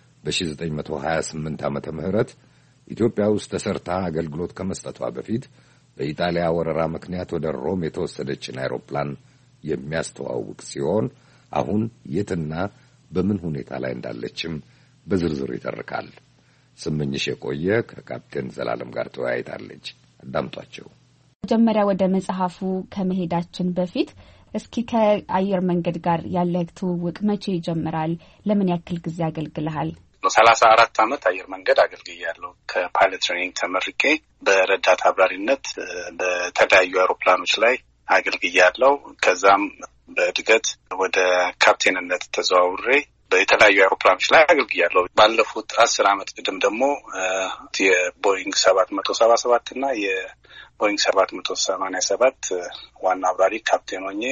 በ1928 ዓመተ ምህረት ኢትዮጵያ ውስጥ ተሰርታ አገልግሎት ከመስጠቷ በፊት በኢጣሊያ ወረራ ምክንያት ወደ ሮም የተወሰደችን አይሮፕላን የሚያስተዋውቅ ሲሆን አሁን የትና በምን ሁኔታ ላይ እንዳለችም በዝርዝር ይተርካል። ስምኝሽ የቆየ ከካፕቴን ዘላለም ጋር ተወያይታለች። አዳምጧቸው። መጀመሪያ ወደ መጽሐፉ ከመሄዳችን በፊት እስኪ ከአየር መንገድ ጋር ያለህ ትውውቅ መቼ ይጀምራል? ለምን ያክል ጊዜ አገልግለሃል? ሰላሳ አራት ዓመት አየር መንገድ አገልግያለሁ። ከፓይለት ትሬኒንግ ተመርቄ በረዳት አብራሪነት በተለያዩ አውሮፕላኖች ላይ አገልግያለሁ። ከዛም በእድገት ወደ ካፕቴንነት ተዘዋውሬ በተለያዩ አውሮፕላኖች ላይ አገልግያለሁ። ባለፉት አስር ዓመት ቅድም ደግሞ የቦይንግ ሰባት መቶ ሰባ ሰባት እና የቦይንግ ሰባት መቶ ሰማንያ ሰባት ዋና አብራሪ ካፕቴን ሆኜ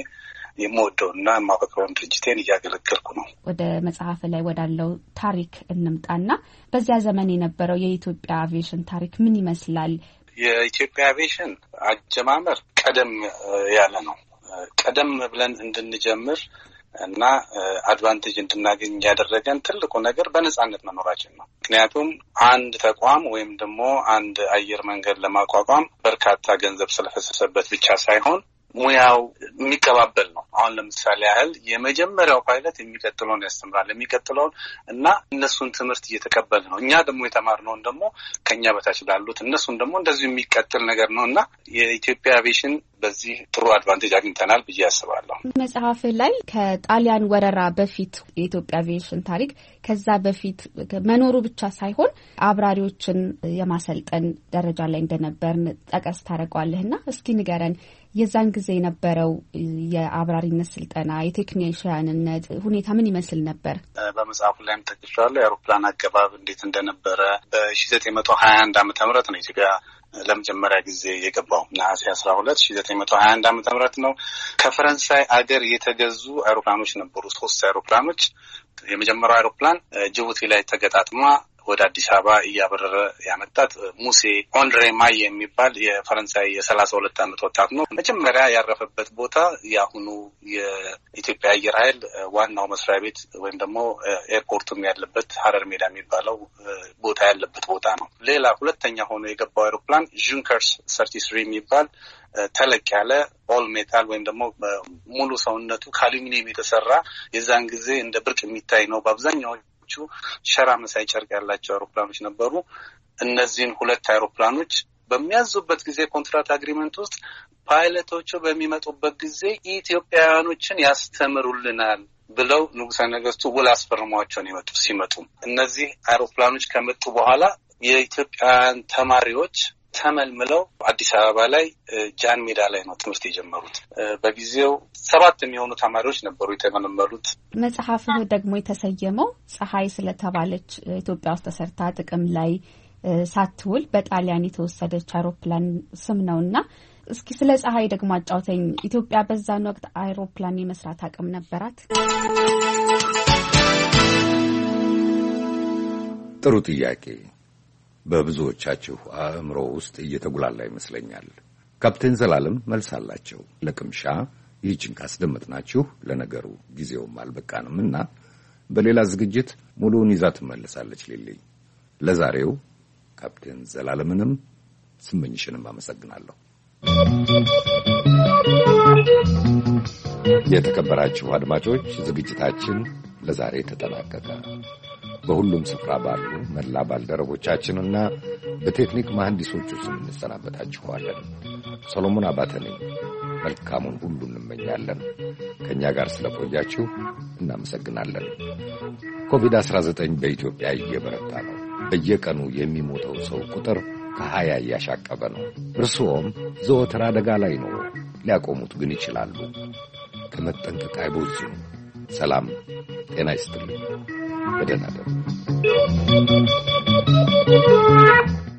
የምወደውና የማፈቅረውን ድርጅቴን እያገለገልኩ ነው። ወደ መጽሐፍ ላይ ወዳለው ታሪክ እንምጣና በዚያ ዘመን የነበረው የኢትዮጵያ አቪዬሽን ታሪክ ምን ይመስላል? የኢትዮጵያ አቪዬሽን አጀማመር ቀደም ያለ ነው። ቀደም ብለን እንድንጀምር እና አድቫንቴጅ እንድናገኝ ያደረገን ትልቁ ነገር በነጻነት መኖራችን ነው። ምክንያቱም አንድ ተቋም ወይም ደግሞ አንድ አየር መንገድ ለማቋቋም በርካታ ገንዘብ ስለፈሰሰበት ብቻ ሳይሆን ሙያው የሚቀባበል ነው። አሁን ለምሳሌ ያህል የመጀመሪያው ፓይለት የሚቀጥለውን ያስተምራል የሚቀጥለውን እና እነሱን ትምህርት እየተቀበል ነው። እኛ ደግሞ የተማርነውን ደግሞ ከኛ በታች ላሉት እነሱን ደግሞ እንደዚሁ የሚቀጥል ነገር ነው እና የኢትዮጵያ አቪዬሽን በዚህ ጥሩ አድቫንቴጅ አግኝተናል ብዬ አስባለሁ። መጽሐፍ ላይ ከጣሊያን ወረራ በፊት የኢትዮጵያ አቪዬሽን ታሪክ ከዛ በፊት መኖሩ ብቻ ሳይሆን አብራሪዎችን የማሰልጠን ደረጃ ላይ እንደነበር ጠቀስ ታደርገዋለህና እስኪ ንገረን የዛን ጊዜ የነበረው የአብራሪነት ስልጠና የቴክኒሽያንነት ሁኔታ ምን ይመስል ነበር? በመጽሐፉ ላይም ተጠቅሷል። የአውሮፕላን አገባብ እንዴት እንደነበረ በሺ ዘጠኝ መቶ ሀያ አንድ ዓመተ ምህረት ነው ኢትዮጵያ ለመጀመሪያ ጊዜ የገባው። ነሐሴ አስራ ሁለት ሺ ዘጠኝ መቶ ሀያ አንድ ዓመተ ምህረት ነው። ከፈረንሳይ አገር የተገዙ አይሮፕላኖች ነበሩ፣ ሶስት አይሮፕላኖች። የመጀመሪያው አይሮፕላን ጅቡቲ ላይ ተገጣጥማ ወደ አዲስ አበባ እያበረረ ያመጣት ሙሴ ኦንድሬ ማይ የሚባል የፈረንሳይ የሰላሳ ሁለት ዓመት ወጣት ነው። መጀመሪያ ያረፈበት ቦታ የአሁኑ የኢትዮጵያ አየር ኃይል ዋናው መስሪያ ቤት ወይም ደግሞ ኤርፖርቱም ያለበት ሀረር ሜዳ የሚባለው ቦታ ያለበት ቦታ ነው። ሌላ ሁለተኛ ሆኖ የገባው አይሮፕላን ጁንከርስ ሰርቲ ስሪ የሚባል ተለቅ ያለ ኦል ሜታል ወይም ደግሞ ሙሉ ሰውነቱ ከአሉሚኒየም የተሰራ የዛን ጊዜ እንደ ብርቅ የሚታይ ነው። በአብዛኛው ሸራ መሳይ ጨርቅ ያላቸው አይሮፕላኖች ነበሩ። እነዚህን ሁለት አይሮፕላኖች በሚያዙበት ጊዜ ኮንትራት አግሪመንት ውስጥ ፓይለቶቹ በሚመጡበት ጊዜ ኢትዮጵያውያኖችን ያስተምሩልናል ብለው ንጉሠ ነገሥቱ ውል አስፈርሟቸውን ይመጡ ሲመጡ እነዚህ አይሮፕላኖች ከመጡ በኋላ የኢትዮጵያውያን ተማሪዎች ተመልምለው አዲስ አበባ ላይ ጃን ሜዳ ላይ ነው ትምህርት የጀመሩት። በጊዜው ሰባት የሚሆኑ ተማሪዎች ነበሩ የተመለመሉት። መጽሐፍህ ደግሞ የተሰየመው ፀሐይ ስለተባለች ኢትዮጵያ ውስጥ ተሰርታ ጥቅም ላይ ሳትውል በጣሊያን የተወሰደች አይሮፕላን ስም ነውና እስኪ ስለ ፀሐይ ደግሞ አጫውተኝ። ኢትዮጵያ በዛን ወቅት አይሮፕላን የመስራት አቅም ነበራት? ጥሩ ጥያቄ። በብዙዎቻችሁ አእምሮ ውስጥ እየተጉላላ ይመስለኛል። ካፕቴን ዘላለም መልስ አላቸው። ለቅምሻ ይህችን ካስደመጥናችሁ ለነገሩ ጊዜውም አልበቃንምና በሌላ ዝግጅት ሙሉውን ይዛ ትመለሳለች ሊልኝ። ለዛሬው ካፕቴን ዘላለምንም ስመኝሽንም አመሰግናለሁ። የተከበራችሁ አድማጮች፣ ዝግጅታችን ለዛሬ ተጠናቀቀ። በሁሉም ስፍራ ባሉ መላ ባልደረቦቻችንና በቴክኒክ መሐንዲሶቹ ስም እንሰናበታችኋለን። ሰሎሞን አባተ ነኝ። መልካሙን ሁሉ እንመኛለን። ከእኛ ጋር ስለቆያችሁ እናመሰግናለን። ኮቪድ አስራ ዘጠኝ በኢትዮጵያ እየበረታ ነው። በየቀኑ የሚሞተው ሰው ቁጥር ከሀያ እያሻቀበ ነው። እርስዎም ዘወትር አደጋ ላይ ነው። ሊያቆሙት ግን ይችላሉ። ከመጠንቀቅ አይቦዝኑ። ሰላም ጤና ይስጥልኝ። በደህና እደሩ።